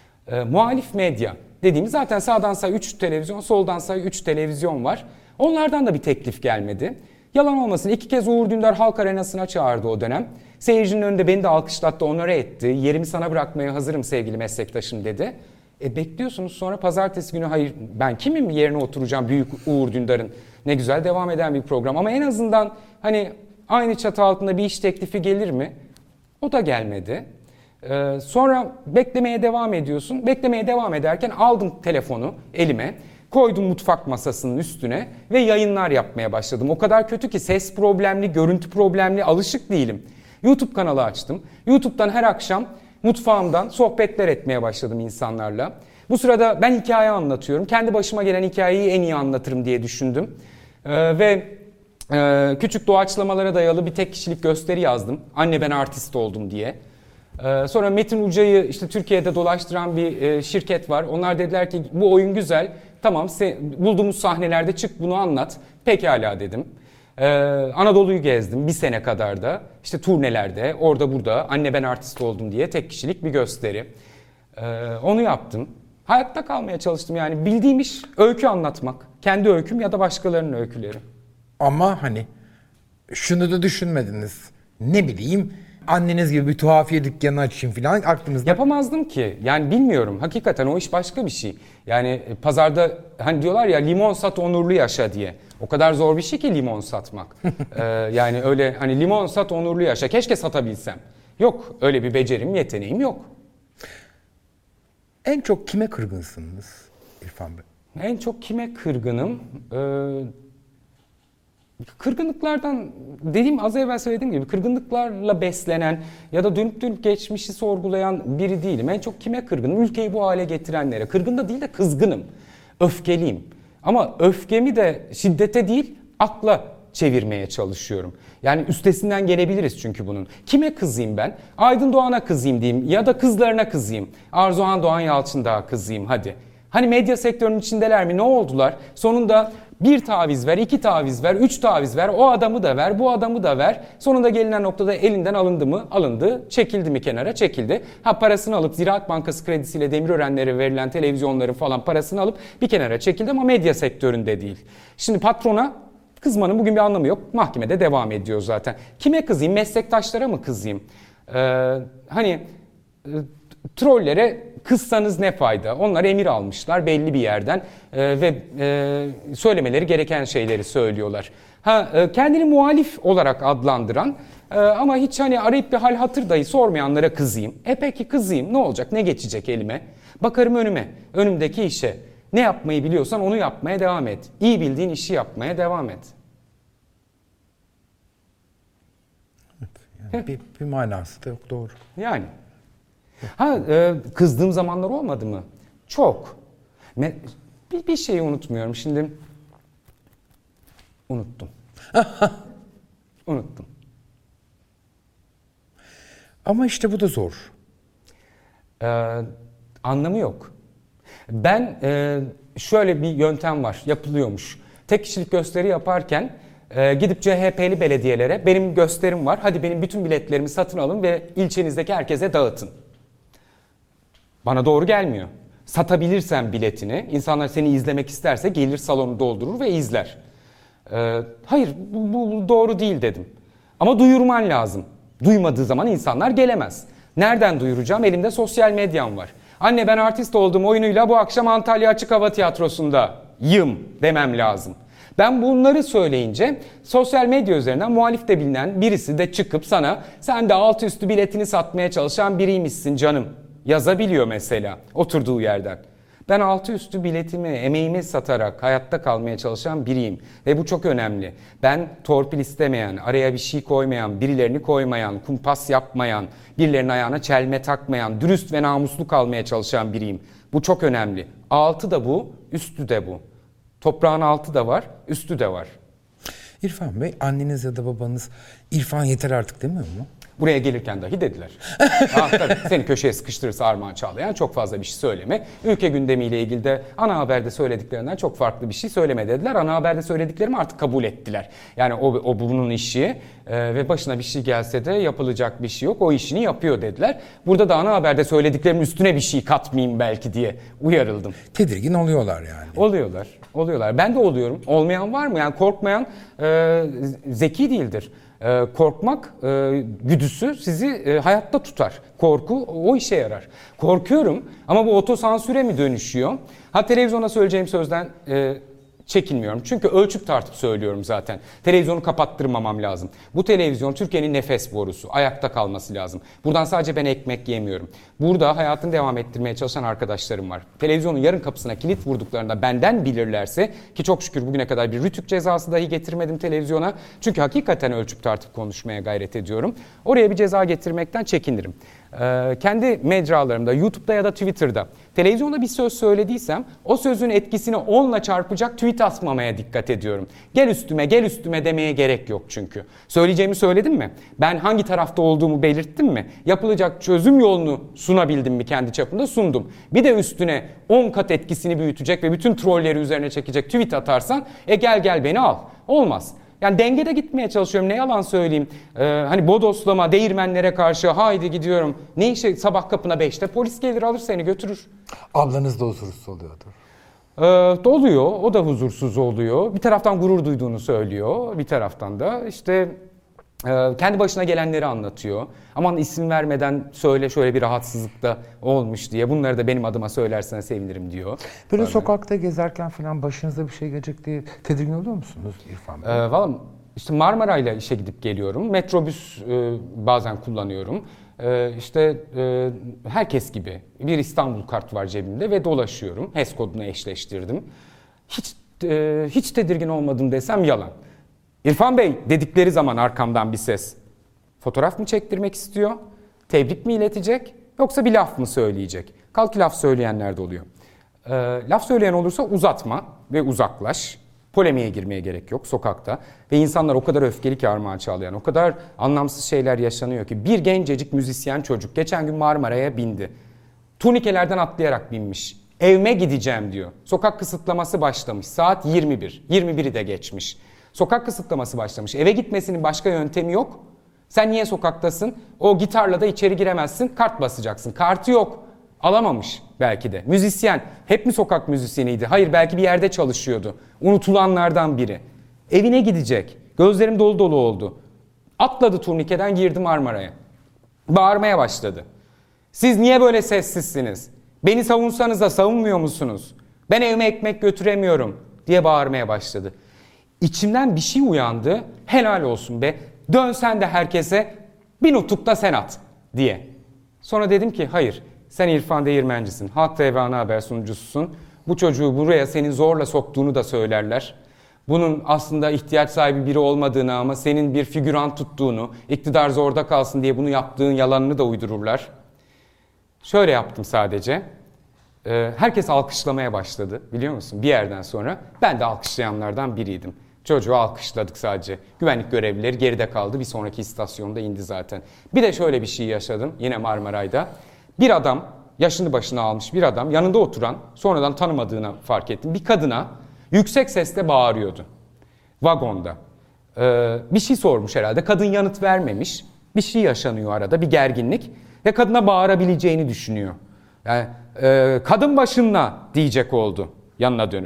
Muhalif medya dediğimiz zaten sağdan sağa üç televizyon, soldan sağa üç televizyon var. Onlardan da bir teklif gelmedi. Yalan olmasın, iki kez Uğur Dündar Halk Arenası'na çağırdı o dönem. Seyircinin önünde beni de alkışlattı, onore etti. Yerimi sana bırakmaya hazırım sevgili meslektaşım dedi. E bekliyorsunuz, sonra pazartesi günü hayır ben kimim yerine oturacağım büyük Uğur Dündar'ın. Ne güzel devam eden bir program ama en azından hani aynı çatı altında bir iş teklifi gelir mi? O da gelmedi. Ee, sonra beklemeye devam ediyorsun. Beklemeye devam ederken aldım telefonu elime. Koydum mutfak masasının üstüne ve yayınlar yapmaya başladım. O kadar kötü ki ses problemli, görüntü problemli, alışık değilim. YouTube kanalı açtım. YouTube'dan her akşam mutfağımdan sohbetler etmeye başladım insanlarla. Bu sırada ben hikaye anlatıyorum. Kendi başıma gelen hikayeyi en iyi anlatırım diye düşündüm. Ee, ve e, küçük doğaçlamalara dayalı bir tek kişilik gösteri yazdım. Anne ben artist oldum diye. Ee, sonra Metin Uca'yı işte Türkiye'de dolaştıran bir e, şirket var. Onlar dediler ki bu oyun güzel. Tamam bulduğumuz sahnelerde çık bunu anlat. Pekala dedim. Ee, Anadolu'yu gezdim bir sene kadar da. İşte turnelerde orada burada anne ben artist oldum diye tek kişilik bir gösteri. Ee, onu yaptım. Hayatta kalmaya çalıştım yani bildiğim iş öykü anlatmak. Kendi öyküm ya da başkalarının öyküleri. Ama hani şunu da düşünmediniz. Ne bileyim anneniz gibi bir tuhafiye dükkanı açayım falan aklınızda. Yapamazdım ki. Yani bilmiyorum. Hakikaten o iş başka bir şey. Yani pazarda hani diyorlar ya limon sat onurlu yaşa diye. O kadar zor bir şey ki limon satmak. ee, yani öyle hani limon sat onurlu yaşa. Keşke satabilsem. Yok öyle bir becerim, yeteneğim yok. En çok kime kırgınsınız İrfan Bey? En çok kime kırgınım? Ee, Kırgınlıklardan dediğim az evvel söylediğim gibi kırgınlıklarla beslenen ya da dönüp dönüp geçmişi sorgulayan biri değilim. En çok kime kırgınım? Ülkeyi bu hale getirenlere. Kırgın da değil de kızgınım. Öfkeliyim. Ama öfkemi de şiddete değil akla çevirmeye çalışıyorum. Yani üstesinden gelebiliriz çünkü bunun. Kime kızayım ben? Aydın Doğan'a kızayım diyeyim ya da kızlarına kızayım. Arzuhan Doğan Yalçındağ'a kızayım hadi. Hani medya sektörünün içindeler mi? Ne oldular? Sonunda bir taviz ver, iki taviz ver, üç taviz ver, o adamı da ver, bu adamı da ver. Sonunda gelinen noktada elinden alındı mı? Alındı. Çekildi mi kenara? Çekildi. Ha parasını alıp Ziraat Bankası kredisiyle Demirörenlere verilen televizyonların falan parasını alıp bir kenara çekildi ama medya sektöründe değil. Şimdi patrona kızmanın bugün bir anlamı yok. Mahkemede devam ediyor zaten. Kime kızayım? Meslektaşlara mı kızayım? Ee, hani e, trollere kızsanız ne fayda? Onlar emir almışlar belli bir yerden e, ve e, söylemeleri gereken şeyleri söylüyorlar. Ha e, kendini muhalif olarak adlandıran e, ama hiç hani arayıp bir hal hatır dahi sormayanlara kızayım. E peki kızayım ne olacak? Ne geçecek elime? Bakarım önüme, önümdeki işe. Ne yapmayı biliyorsan onu yapmaya devam et. İyi bildiğin işi yapmaya devam et. Evet, yani bir, bir manası da yok doğru. Yani. Ha e, kızdığım zamanlar olmadı mı? Çok. Me- bir, bir şeyi unutmuyorum şimdi. Unuttum. Unuttum. Ama işte bu da zor. Ee, anlamı yok. Ben e, şöyle bir yöntem var, yapılıyormuş. Tek kişilik gösteri yaparken e, gidip C H P'li belediyelere benim gösterim var. Hadi benim bütün biletlerimi satın alın ve ilçenizdeki herkese dağıtın. Bana doğru gelmiyor. Satabilirsen biletini, insanlar seni izlemek isterse gelir salonu doldurur ve izler. Ee, hayır bu, bu doğru değil dedim. Ama duyurman lazım. Duymadığı zaman insanlar gelemez. Nereden duyuracağım? Elimde sosyal medyam var. Anne ben artist oldum oyunuyla bu akşam Antalya Açık Hava Tiyatrosu'ndayım demem lazım. Ben bunları söyleyince sosyal medya üzerinden muhalif de bilinen birisi de çıkıp sana sen de altı üstü biletini satmaya çalışan biriymişsin canım yazabiliyor mesela oturduğu yerden. Ben altı üstü biletimi, emeğimi satarak hayatta kalmaya çalışan biriyim. Ve bu çok önemli. Ben torpil istemeyen, araya bir şey koymayan, birilerini koymayan, kumpas yapmayan, birilerinin ayağına çelme takmayan, dürüst ve namuslu kalmaya çalışan biriyim. Bu çok önemli. Altı da bu, üstü de bu. Toprağın altı da var, üstü de var. İrfan Bey, anneniz ya da babanız İrfan yeter artık demiyor mu? Buraya gelirken dahi dediler. Ah, tabii, seni köşeye sıkıştırırsa Armağan Çağlayan çok fazla bir şey söyleme. Ülke gündemiyle ilgili de ana haberde söylediklerinden çok farklı bir şey söyleme dediler. Ana haberde söylediklerimi artık kabul ettiler. Yani o, o bunun işi e, ve başına bir şey gelse de yapılacak bir şey yok. O işini yapıyor dediler. Burada da ana haberde söylediklerimin üstüne bir şey katmayayım belki diye uyarıldım. Tedirgin oluyorlar yani. Oluyorlar. Oluyorlar. Ben de oluyorum. Olmayan var mı? Yani korkmayan e, zeki değildir. Ee, korkmak e, güdüsü sizi e, hayatta tutar. Korku o işe yarar. Korkuyorum ama bu otosansüre mi dönüşüyor? Ha televizyona söyleyeceğim sözden e, çekinmiyorum. Çünkü ölçüp tartıp söylüyorum zaten. Televizyonu kapattırmamam lazım. Bu televizyon Türkiye'nin nefes borusu. Ayakta kalması lazım. Buradan sadece ben ekmek yemiyorum. Burada hayatını devam ettirmeye çalışan arkadaşlarım var. Televizyonun yarın kapısına kilit vurduklarında benden bilirlerse, ki çok şükür bugüne kadar bir rütük cezası dahi getirmedim televizyona. Çünkü hakikaten ölçüp tartıp konuşmaya gayret ediyorum. Oraya bir ceza getirmekten çekinirim. Ee, kendi mecralarımda, YouTube'da ya da Twitter'da televizyonda bir söz söylediysem o sözün etkisini onla çarpacak tweet atmamaya dikkat ediyorum. Gel üstüme, gel üstüme demeye gerek yok çünkü. Söyleyeceğimi söyledim mi? Ben hangi tarafta olduğumu belirttim mi? Yapılacak çözüm yolunu sunabildim mi kendi çapımda? Sundum. Bir de üstüne on kat etkisini büyütecek ve bütün trolleri üzerine çekecek tweet atarsan, e gel gel beni al. Olmaz. Yani dengede gitmeye çalışıyorum. Ne yalan söyleyeyim. Ee, hani bodoslama, değirmenlere karşı haydi gidiyorum. Ne işe sabah kapına beşte polis gelir alır seni götürür. Ablanız da huzursuz oluyordur. Ee, oluyor. O da huzursuz oluyor. Bir taraftan gurur duyduğunu söylüyor. Bir taraftan da işte e, kendi başına gelenleri anlatıyor. Aman isim vermeden söyle şöyle bir rahatsızlıkta olmuş diye. Bunları da benim adıma söylersen sevinirim diyor. Böyle Öyle. Sokakta gezerken falan başınıza bir şey gelecek diye tedirgin oluyor musunuz İrfan Bey? Ee, Valla işte Marmaray'la işe gidip geliyorum. Metrobüs e, bazen kullanıyorum. E, işte e, herkes gibi bir İstanbul kart var cebimde ve dolaşıyorum. H E S kodunu eşleştirdim. Hiç e, hiç tedirgin olmadım desem yalan. İrfan Bey dedikleri zaman arkamdan bir ses. Fotoğraf mı çektirmek istiyor? Tebrik mi iletecek? Yoksa bir laf mı söyleyecek? Kalk laf söyleyenler de oluyor. E, laf söyleyen olursa uzatma ve uzaklaş. Polemiğe girmeye gerek yok sokakta. Ve insanlar o kadar öfkeli ki Armağan Çağlayan, o kadar anlamsız şeyler yaşanıyor ki. Bir gencecik müzisyen çocuk geçen gün Marmara'ya bindi. Turnikelerden atlayarak binmiş. Evime gideceğim diyor. Sokak kısıtlaması başlamış. Saat yirmi bir. yirmi biri de geçmiş. Sokak kısıtlaması başlamış. Eve gitmesinin başka yöntemi yok. Sen niye sokaktasın? O gitarla da içeri giremezsin. Kart basacaksın. Kartı yok. Alamamış belki de. Müzisyen. Hep mi sokak müzisyeniydi? Hayır, belki bir yerde çalışıyordu. Unutulanlardan biri. Evine gidecek. Gözlerim dolu dolu oldu. Atladı turnikeden, girdi Marmara'ya. Bağırmaya başladı. Siz niye böyle sessizsiniz? Beni savunsanız da savunmuyor musunuz? Ben evime ekmek götüremiyorum diye bağırmaya başladı. İçimden bir şey uyandı. Helal olsun be. Dön sen de herkese bir nutuk da sen at diye. Sonra dedim ki hayır. Sen İrfan Değirmencisin. Halk T V ana haber sunucususun. Bu çocuğu buraya senin zorla soktuğunu da söylerler. Bunun aslında ihtiyaç sahibi biri olmadığını ama senin bir figüran tuttuğunu, iktidar zorda kalsın diye bunu yaptığın yalanını da uydururlar. Şöyle yaptım sadece. Ee, herkes alkışlamaya başladı, biliyor musun? Bir yerden sonra ben de alkışlayanlardan biriydim. Çocuğu alkışladık sadece. Güvenlik görevlileri geride kaldı. Bir sonraki istasyonda indi zaten. Bir de şöyle bir şey yaşadım yine Marmaray'da. Bir adam, yaşını başına almış bir adam, yanında oturan, sonradan tanımadığını fark ettim. Bir kadına yüksek sesle bağırıyordu vagonda. Ee, bir şey sormuş herhalde. Kadın yanıt vermemiş. Bir şey yaşanıyor arada, bir gerginlik. Ve kadına bağırabileceğini düşünüyor. Yani e, kadın başınla diyecek oldu yanına dönüp.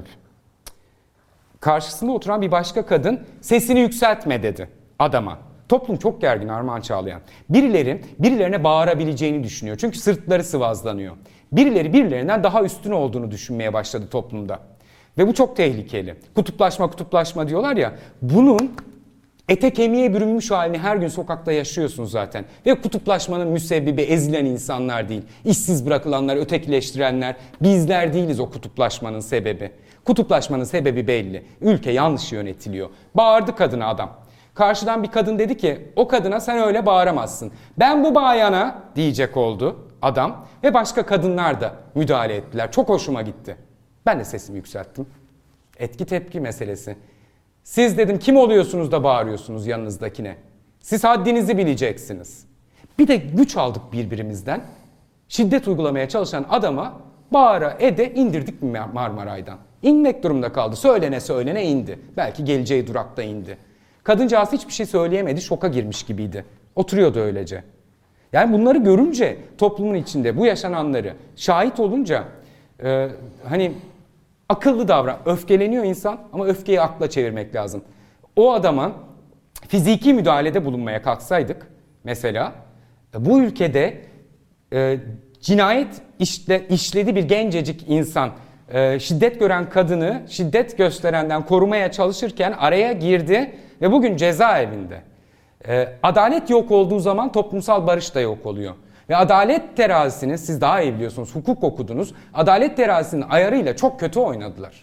Karşısında oturan bir başka kadın sesini yükseltme dedi adama. Toplum çok gergin Armağan Çağlayan. Birileri birilerine bağırabileceğini düşünüyor. Çünkü sırtları sıvazlanıyor. Birileri birilerinden daha üstün olduğunu düşünmeye başladı toplumda. Ve bu çok tehlikeli. Kutuplaşma kutuplaşma diyorlar ya. Bunun ete kemiğe bürünmüş halini her gün sokakta yaşıyorsunuz zaten. Ve kutuplaşmanın müsebbibi ezilen insanlar değil. İşsiz bırakılanlar, ötekileştirenler. Bizler değiliz o kutuplaşmanın sebebi. Kutuplaşmanın sebebi belli. Ülke yanlış yönetiliyor. Bağırdı kadına adam. Karşıdan bir kadın dedi ki o kadına sen öyle bağıramazsın. Ben bu bayana diyecek oldu adam. Ve başka kadınlar da müdahale ettiler. Çok hoşuma gitti. Ben de sesimi yükselttim. Etki tepki meselesi. Siz dedim kim oluyorsunuz da bağırıyorsunuz yanınızdakine? Siz haddinizi bileceksiniz. Bir de güç aldık birbirimizden. Şiddet uygulamaya çalışan adama bağıra ede indirdik mi Marmaray'dan? İnmek durumunda kaldı. Söylene söylene indi. Belki geleceği durakta indi. Kadıncağız hiçbir şey söyleyemedi. Şoka girmiş gibiydi. Oturuyordu öylece. Yani bunları görünce toplumun içinde bu yaşananları şahit olunca e, hani akıllı davran. Öfkeleniyor insan ama öfkeyi akla çevirmek lazım. O adama fiziki müdahalede bulunmaya kalksaydık mesela bu ülkede e, cinayet işle, işledi bir gencecik insan e, şiddet gören kadını şiddet gösterenden korumaya çalışırken araya girdi ve bugün cezaevinde. E, adalet yok olduğu zaman toplumsal barış da yok oluyor. Ve adalet terazisinin, siz daha iyi biliyorsunuz, hukuk okudunuz, adalet terazisinin ayarıyla çok kötü oynadılar.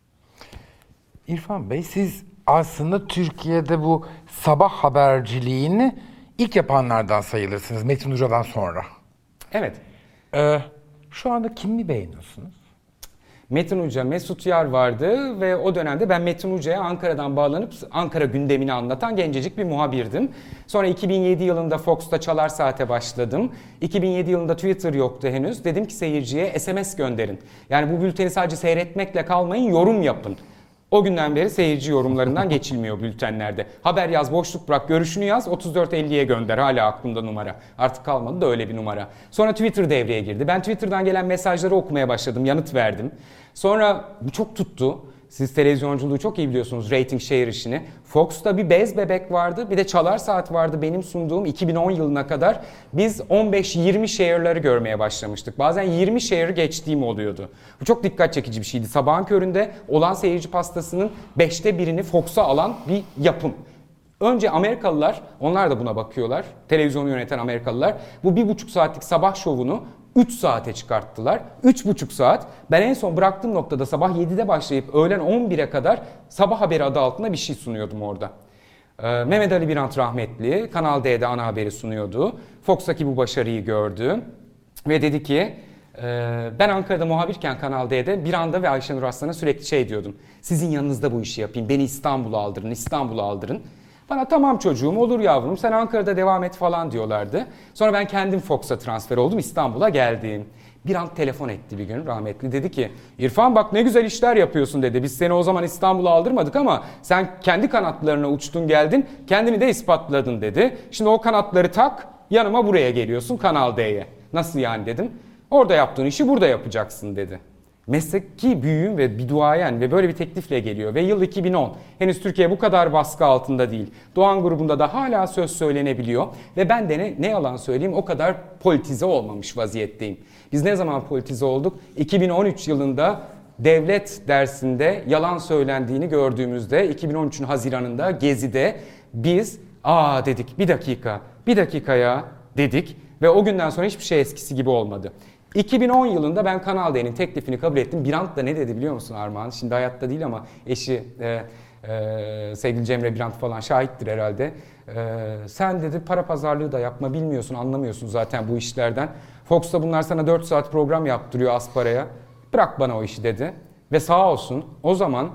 İrfan Bey, siz aslında Türkiye'de bu sabah haberciliğini ilk yapanlardan sayılırsınız Metin Hoca'dan sonra. Evet. Ee, şu anda kimi beğeniyorsunuz? Metin Hoca, Mesut Yar vardı ve o dönemde ben Metin Hoca'ya Ankara'dan bağlanıp Ankara gündemini anlatan gencecik bir muhabirdim. Sonra iki bin yedi yılında Fox'ta Çalar Saat'e başladım. iki bin yedi yılında Twitter yoktu henüz. Dedim ki seyirciye S M S gönderin. Yani bu bülteni sadece seyretmekle kalmayın, yorum yapın. O günden beri seyirci yorumlarından geçilmiyor bültenlerde. Haber yaz, boşluk bırak, görüşünü yaz, otuz dört elliye gönder. Hala aklımda numara. Artık kalmadı da öyle bir numara. Sonra Twitter devreye girdi. Ben Twitter'dan gelen mesajları okumaya başladım, yanıt verdim. Sonra bu çok tuttu. Siz televizyonculuğu çok iyi biliyorsunuz, rating share işini. Fox'ta bir bez bebek vardı, bir de Çalar Saat vardı benim sunduğum iki bin on yılına kadar. Biz on beş yirmi share'ları görmeye başlamıştık. Bazen yirmi share'ı geçtiğim oluyordu. Bu çok dikkat çekici bir şeydi. Sabahın köründe olan seyirci pastasının beşte birini Fox'a alan bir yapım. Önce Amerikalılar, onlar da buna bakıyorlar. Televizyonu yöneten Amerikalılar bu bir buçuk saatlik sabah şovunu üç saate çıkarttılar. üç buçuk saat. Ben en son bıraktığım noktada sabah yedide başlayıp öğlen on bire kadar sabah haberi adı altında bir şey sunuyordum orada. Ee, Mehmet Ali Birant rahmetli Kanal D'de ana haberi sunuyordu. Fox'taki bu başarıyı gördü ve dedi ki e, ben Ankara'da muhabirken Kanal D'de bir anda ve Ayşenur Aslan'a sürekli şey diyordum. Sizin yanınızda bu işi yapayım. Beni İstanbul'a aldırın, İstanbul'a aldırın. Bana tamam çocuğum, olur yavrum, sen Ankara'da devam et falan diyorlardı. Sonra ben kendim Fox'a transfer oldum, İstanbul'a geldim. Bir an telefon etti bir gün rahmetli, dedi ki İrfan bak ne güzel işler yapıyorsun dedi. Biz seni o zaman İstanbul'a aldırmadık ama sen kendi kanatlarına uçtun geldin, kendini de ispatladın dedi. Şimdi o kanatları tak, yanıma buraya geliyorsun Kanal D'ye. Nasıl yani dedim. Orada yaptığın işi burada yapacaksın dedi. Mesleki büyüğüm ve bir duayen ve böyle bir teklifle geliyor ve yıl iki bin on. Henüz Türkiye bu kadar baskı altında değil. Doğan grubunda da hala söz söylenebiliyor ve ben de ne, ne yalan söyleyeyim o kadar politize olmamış vaziyetteyim. Biz ne zaman politize olduk? iki bin on üç yılında devlet dersinde yalan söylendiğini gördüğümüzde iki bin on üçün Haziran'ında Gezi'de biz aa dedik bir dakika bir dakikaya dedik ve o günden sonra hiçbir şey eskisi gibi olmadı. iki bin on yılında ben Kanal D'nin teklifini kabul ettim. Birant da ne dedi biliyor musun Armağan? Şimdi hayatta değil ama eşi e, e, sevgili Cemre Birant falan şahittir herhalde. E, sen dedi para pazarlığı da yapma, bilmiyorsun, anlamıyorsun zaten bu işlerden. Fox'ta bunlar sana dört saat program yaptırıyor az paraya. Bırak bana o işi dedi. Ve sağ olsun o zaman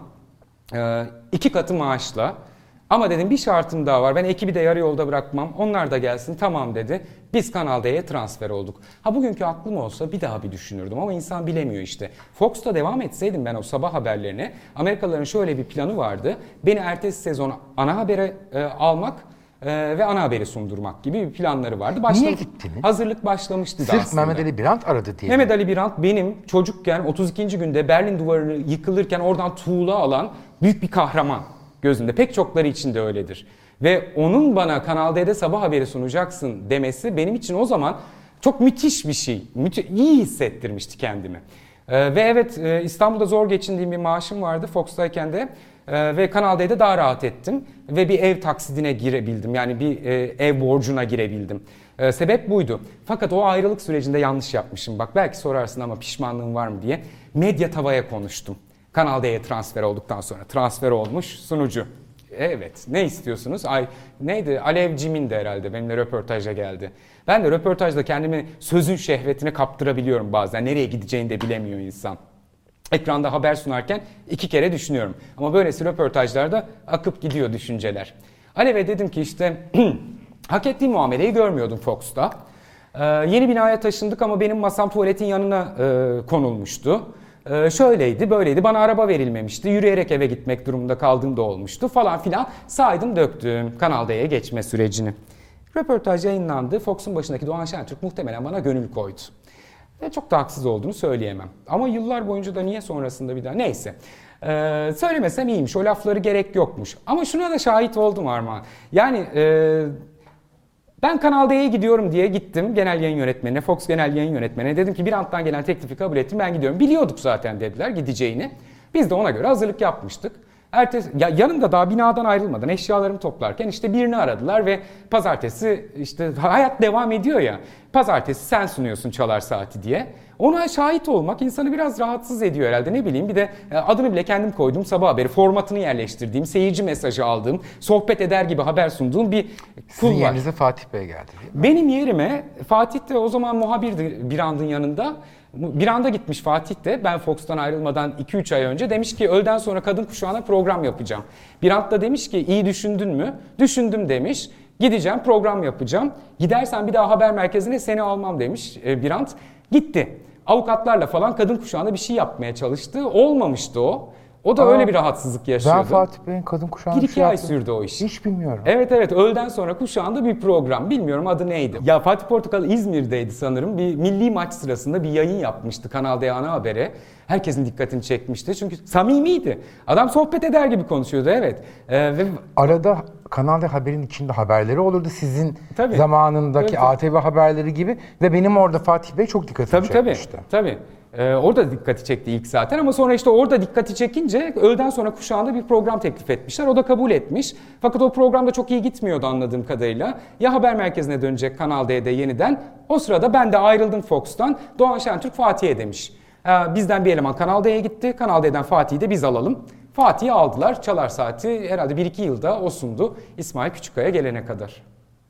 e, iki katı maaşla, ama dedim bir şartım daha var. Ben ekibi de yarı yolda bırakmam. Onlar da gelsin. Tamam dedi. Biz Kanal D'ye transfer olduk. Ha bugünkü aklım olsa bir daha bir düşünürdüm ama insan bilemiyor işte. Fox'ta devam etseydim ben o sabah haberlerine, Amerikalıların şöyle bir planı vardı. Beni ertesi sezon ana habere e, almak e, ve ana haberi sundurmak gibi bir planları vardı. Başlam- Niye gittiniz? Hazırlık başlamıştı da Sırf aslında. Mehmet Ali Birant aradı diye. Mehmet Ali Birant benim çocukken otuz ikinci günde Berlin Duvarı yıkılırken oradan tuğla alan büyük bir kahraman. Gözünde pek çokları için de öyledir. Ve onun bana Kanal D'de sabah haberi sunacaksın demesi benim için o zaman çok müthiş bir şey. Müthi- iyi hissettirmişti kendimi. Ee, ve evet e, İstanbul'da zor geçindiğim bir maaşım vardı Fox'tayken de. Ee, ve Kanal D'de daha rahat ettim. Ve bir ev taksidine girebildim. Yani bir e, ev borcuna girebildim. Ee, sebep buydu. Fakat o ayrılık sürecinde yanlış yapmışım. Bak belki sorarsın ama pişmanlığın var mı diye. Medya tavaya konuştum. Kanal D'ye transfer olduktan sonra transfer olmuş sunucu. Evet, ne istiyorsunuz? Ay neydi? Alev Cim'in de herhalde benimle röportaja geldi. Ben de röportajda kendimi sözün şehvetine kaptırabiliyorum bazen. Nereye gideceğini de bilemiyor insan. Ekranda haber sunarken iki kere düşünüyorum. Ama böylesi röportajlarda akıp gidiyor düşünceler. Alev'e dedim ki işte hak ettiğim muameleyi görmüyordum Fox'ta. Ee, yeni binaya taşındık ama benim masam tuvaletin yanına e, konulmuştu. Ee, şöyleydi böyleydi, bana araba verilmemişti, yürüyerek eve gitmek durumunda kaldığım da olmuştu falan filan saydım döktüm Kanal D'ye geçme sürecini. Röportaj yayınlandı. Fox'un başındaki Doğan Şentürk muhtemelen bana gönül koydu. Ve çok da haksız olduğunu söyleyemem. Ama yıllar boyunca da niye sonrasında bir daha neyse. Ee, söylemesem iyiymiş, o lafları gerek yokmuş. Ama şuna da şahit oldum Armağan. Yani e, Ben Kanal D'ye gidiyorum diye gittim genel yayın yönetmenine, Fox genel yayın yönetmenine. Dedim ki bir anttan gelen teklifi kabul ettim, ben gidiyorum. Biliyorduk zaten dediler gideceğini. Biz de ona göre hazırlık yapmıştık. Ertesi, ya yanımda daha binadan ayrılmadan eşyalarımı toplarken işte birini aradılar ve pazartesi işte hayat devam ediyor ya. Pazartesi sen sunuyorsun Çalar Saati diye. Ona şahit olmak insanı biraz rahatsız ediyor herhalde, ne bileyim. Bir de adını bile kendim koydum, sabah haberi formatını yerleştirdiğim, seyirci mesajı aldığım, sohbet eder gibi haber sunduğum bir kul var. Sizin yerinize Fatih Bey geldi değil mi? Benim yerime Fatih de o zaman muhabirdi bir andın yanında. Bir anda gitmiş Fatih de, ben Fox'tan ayrılmadan iki üç ay önce demiş ki öğleden sonra kadın kuşağına program yapacağım. Bir anda demiş ki iyi düşündün mü? Düşündüm demiş. Gideceğim program yapacağım. Gidersen bir daha haber merkezine seni almam demiş Birant. Gitti. Avukatlarla falan kadın kuşağına bir şey yapmaya çalıştı. Olmamıştı o. O da Aa, öyle bir rahatsızlık yaşıyordu. Ben Fatih Bey'in kadın kuşağına bir iki şey ay yaptım. sürdü o iş. Hiç bilmiyorum. Evet evet, öğleden sonra kuşağında bir program. Bilmiyorum adı neydi. Ya Fatih Portakal İzmir'deydi sanırım. Bir milli maç sırasında bir yayın yapmıştı Kanal D ana habere. Herkesin dikkatini çekmişti. Çünkü samimiydi. Adam sohbet eder gibi konuşuyordu, evet. Ee, ve Arada Kanal D Haber'in içinde haberleri olurdu sizin tabii, zamanındaki tabii, A T V haberleri gibi ve benim orada Fatih Bey çok dikkatimi tabii, çekmişti. Tabii tabii. Ee, orada dikkati çekti ilk zaten ama sonra işte orada dikkati çekince öğleden sonra kuşağında bir program teklif etmişler. O da kabul etmiş. Fakat o programda çok iyi gitmiyordu anladığım kadarıyla. Ya haber merkezine dönecek Kanal D'de yeniden. O sırada ben de ayrıldım Fox'tan. Doğan Şentürk Fatih'e demiş. Ee, bizden bir eleman Kanal D'ye gitti. Kanal D'den Fatih'i de biz alalım. Fatih'i aldılar. Çalar Saati herhalde bir iki yılda o sundu. İsmail Küçükkaya gelene kadar.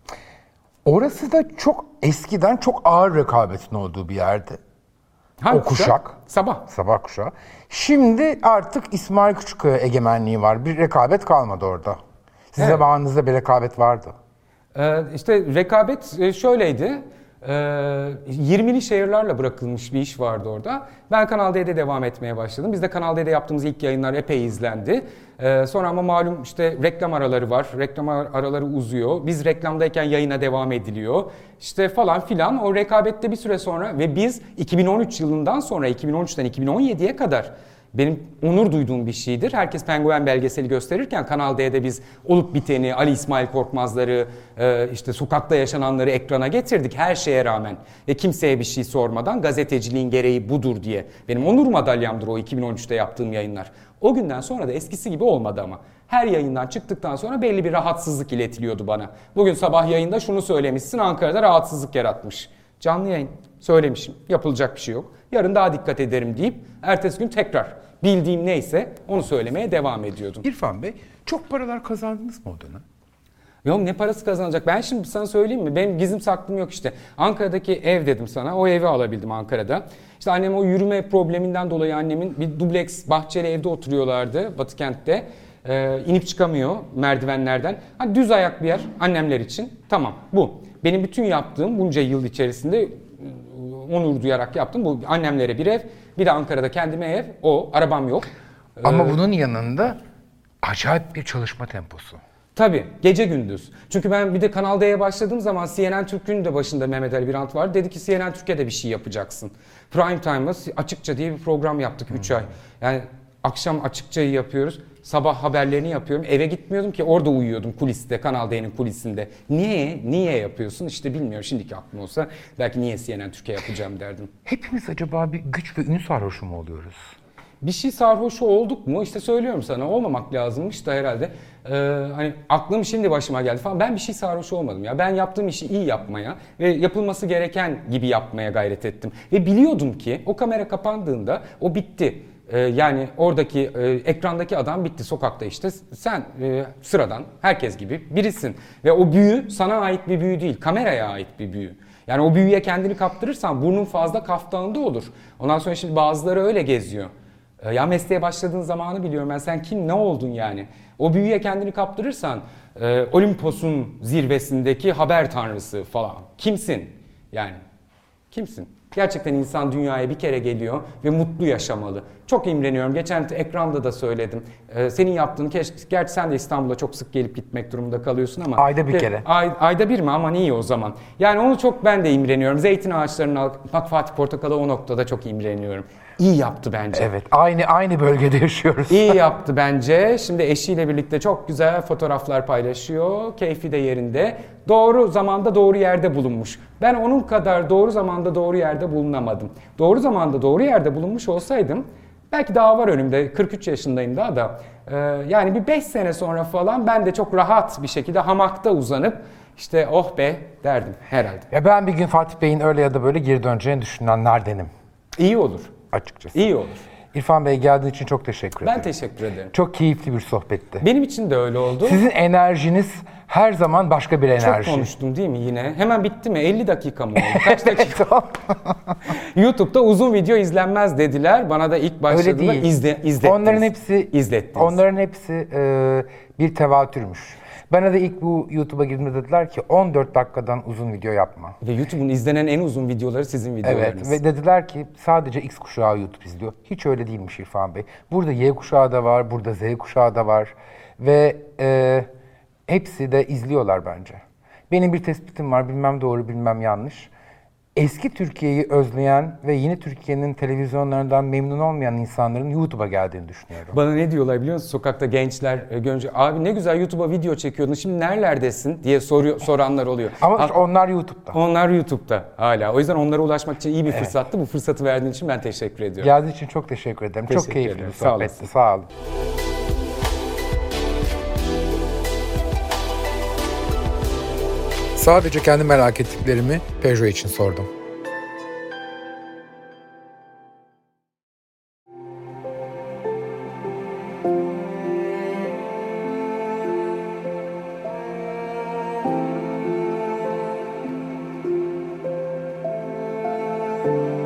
Orası da çok eskiden çok ağır rekabetin olduğu bir yerdi. Hangi o kuşak? kuşak? Sabah. Sabah kuşağı. Şimdi artık İsmail Küçükkaya egemenliği var. Bir rekabet kalmadı orada. Sizin Evet. zamanınızda bir rekabet vardı. Ee, işte rekabet şöyleydi. Ee, yirmili şehirlerle bırakılmış bir iş vardı orada. Ben Kanal D'de devam etmeye başladım. Biz de Kanal D'de yaptığımız ilk yayınlar epey izlendi. Ee, sonra ama malum işte reklam araları var. Reklam araları uzuyor. Biz reklamdayken yayına devam ediliyor. İşte falan filan. O rekabette bir süre sonra ve biz iki bin on üç yılından sonra iki bin on üçten iki bin on yediye kadar benim onur duyduğum bir şeydir. Herkes Penguen belgeseli gösterirken Kanal D'de biz olup biteni, Ali İsmail Korkmazları, işte sokakta yaşananları ekrana getirdik her şeye rağmen. Ve kimseye bir şey sormadan, gazeteciliğin gereği budur diye. Benim onur madalyamdır o iki bin on üçte yaptığım yayınlar. O günden sonra da eskisi gibi olmadı ama. Her yayından çıktıktan sonra belli bir rahatsızlık iletiliyordu bana. Bugün sabah yayında şunu söylemişsin, Ankara'da rahatsızlık yaratmış. Canlı yayın söylemişim, yapılacak bir şey yok. Yarın daha dikkat ederim deyip ertesi gün tekrar bildiğim neyse onu söylemeye devam ediyordum. İrfan Bey, çok paralar kazandınız mı o dönem? Yok, ne parası kazanacak? Ben şimdi sana söyleyeyim mi? Benim gizim saklım yok işte. Ankara'daki ev dedim sana. O evi alabildim Ankara'da. İşte annem o yürüme probleminden dolayı annemin bir dubleks bahçeli evde oturuyorlardı Batıkent'te. Ee, inip çıkamıyor merdivenlerden. Hani düz ayak bir yer annemler için. Tamam, bu. Benim bütün yaptığım bunca yıl içerisinde onur duyarak yaptım. Bu annemlere bir ev, bir de Ankara'da kendime ev. O, arabam yok. Ama Ee, bunun yanında acayip bir çalışma temposu. Tabii, gece gündüz. Çünkü ben bir de Kanal D'ye başladığım zaman C N N Türk'ün de başında Mehmet Ali Birant var. Dedi ki C N N Türk'e de bir şey yapacaksın. Prime Time'da Açıkça diye bir program yaptık üç hmm. ay. Yani akşam Açıkça'yı yapıyoruz. Sabah haberlerini yapıyorum. Eve gitmiyordum ki, orada uyuyordum kuliste, Kanal D'nin kulisinde. Niye? Niye yapıyorsun? İşte bilmiyorum. Şimdiki aklım olsa belki niye C N N Türkiye yapacağım derdim. Hepimiz acaba bir güç ve ün sarhoşu mu oluyoruz? Bir şey sarhoşu olduk mu? İşte söylüyorum sana, olmamak lazımmış da herhalde. Ee, hani aklım şimdi başıma geldi falan. Ben bir şey sarhoşu olmadım ya. Ben yaptığım işi iyi yapmaya ve yapılması gereken gibi yapmaya gayret ettim. Ve biliyordum ki o kamera kapandığında o bitti. Ee, yani oradaki e, ekrandaki adam bitti sokakta işte. Sen e, sıradan herkes gibi birisin. Ve o büyü sana ait bir büyü değil, kameraya ait bir büyü. Yani o büyüye kendini kaptırırsan burnun fazla kaftağında olur. Ondan sonra şimdi bazıları öyle geziyor. Ya mesleğe başladığın zamanı biliyorum ben. Sen kim, ne oldun yani? O büyüye kendini kaptırırsan e, Olimpos'un zirvesindeki haber tanrısı falan. Kimsin? Yani kimsin? Gerçekten insan dünyaya bir kere geliyor ve mutlu yaşamalı. Çok imreniyorum. Geçen ekranda da söyledim. Ee, senin yaptığını keşke, gerçi sen de İstanbul'a çok sık gelip gitmek durumunda kalıyorsun ama. Ayda bir kere. Ay, ayda bir mi? Aman iyi o zaman. Yani onu çok ben de imreniyorum. Zeytin ağaçlarına bak, Fatih Portakal'a o noktada çok imreniyorum. İyi yaptı bence. Evet, aynı aynı bölgede yaşıyoruz. İyi yaptı bence. Şimdi eşiyle birlikte çok güzel fotoğraflar paylaşıyor. Keyfi de yerinde. Doğru zamanda doğru yerde bulunmuş. Ben onun kadar doğru zamanda doğru yerde bulunamadım. Doğru zamanda doğru yerde bulunmuş olsaydım belki daha var önümde. kırk üç yaşındayım daha da. Ee, yani bir beş sene sonra falan ben de çok rahat bir şekilde hamakta uzanıp işte oh be derdim herhalde. Ya ben bir gün Fatih Bey'in öyle ya da böyle geri döneceğini düşünenlerdenim İyi olur. açıkçası. İyi olur. İrfan Bey geldiği için çok teşekkür ederim. Ben teşekkür ederim. Çok keyifli bir sohbetti. Benim için de öyle oldu. Sizin enerjiniz her zaman başka bir enerji. Çok konuştum değil mi yine? Hemen bitti mi? elli dakika mı oldu? Kaç dakika? Tamam. YouTube'da uzun video izlenmez dediler. Bana da ilk başladığında değil. izle, izlettiniz. Onların hepsi izlettiniz. Onların hepsi e, bir tevatürmüş. Bana da ilk bu YouTube'a girdiğimde dediler ki on dört dakikadan uzun video yapma. Ve YouTube'un izlenen en uzun videoları sizin videolarınız. Evet ve dediler ki sadece X kuşağı YouTube izliyor. Hiç öyle değilmiş İrfan Bey. Burada Y kuşağı da var, burada Z kuşağı da var ve e, hepsi de izliyorlar bence. Benim bir tespitim var, bilmem doğru bilmem yanlış. Eski Türkiye'yi özleyen ve yeni Türkiye'nin televizyonlarından memnun olmayan insanların YouTube'a geldiğini düşünüyorum. Bana ne diyorlar biliyor musun? Sokakta gençler e, görünce abi ne güzel YouTube'a video çekiyordun şimdi nerelerdesin diye soruyor, soranlar oluyor. Ama Ha, onlar YouTube'da. onlar YouTube'da hala. O yüzden onlara ulaşmak için iyi bir fırsattı. Bu fırsatı verdiğin için ben teşekkür ediyorum. Geldiği için çok teşekkür ederim. Teşekkür çok keyifli ederim. bir Sağ sohbetti. olasın. Sağ olun. Sadece kendi merak ettiklerimi Peugeot için sordum. Thank you.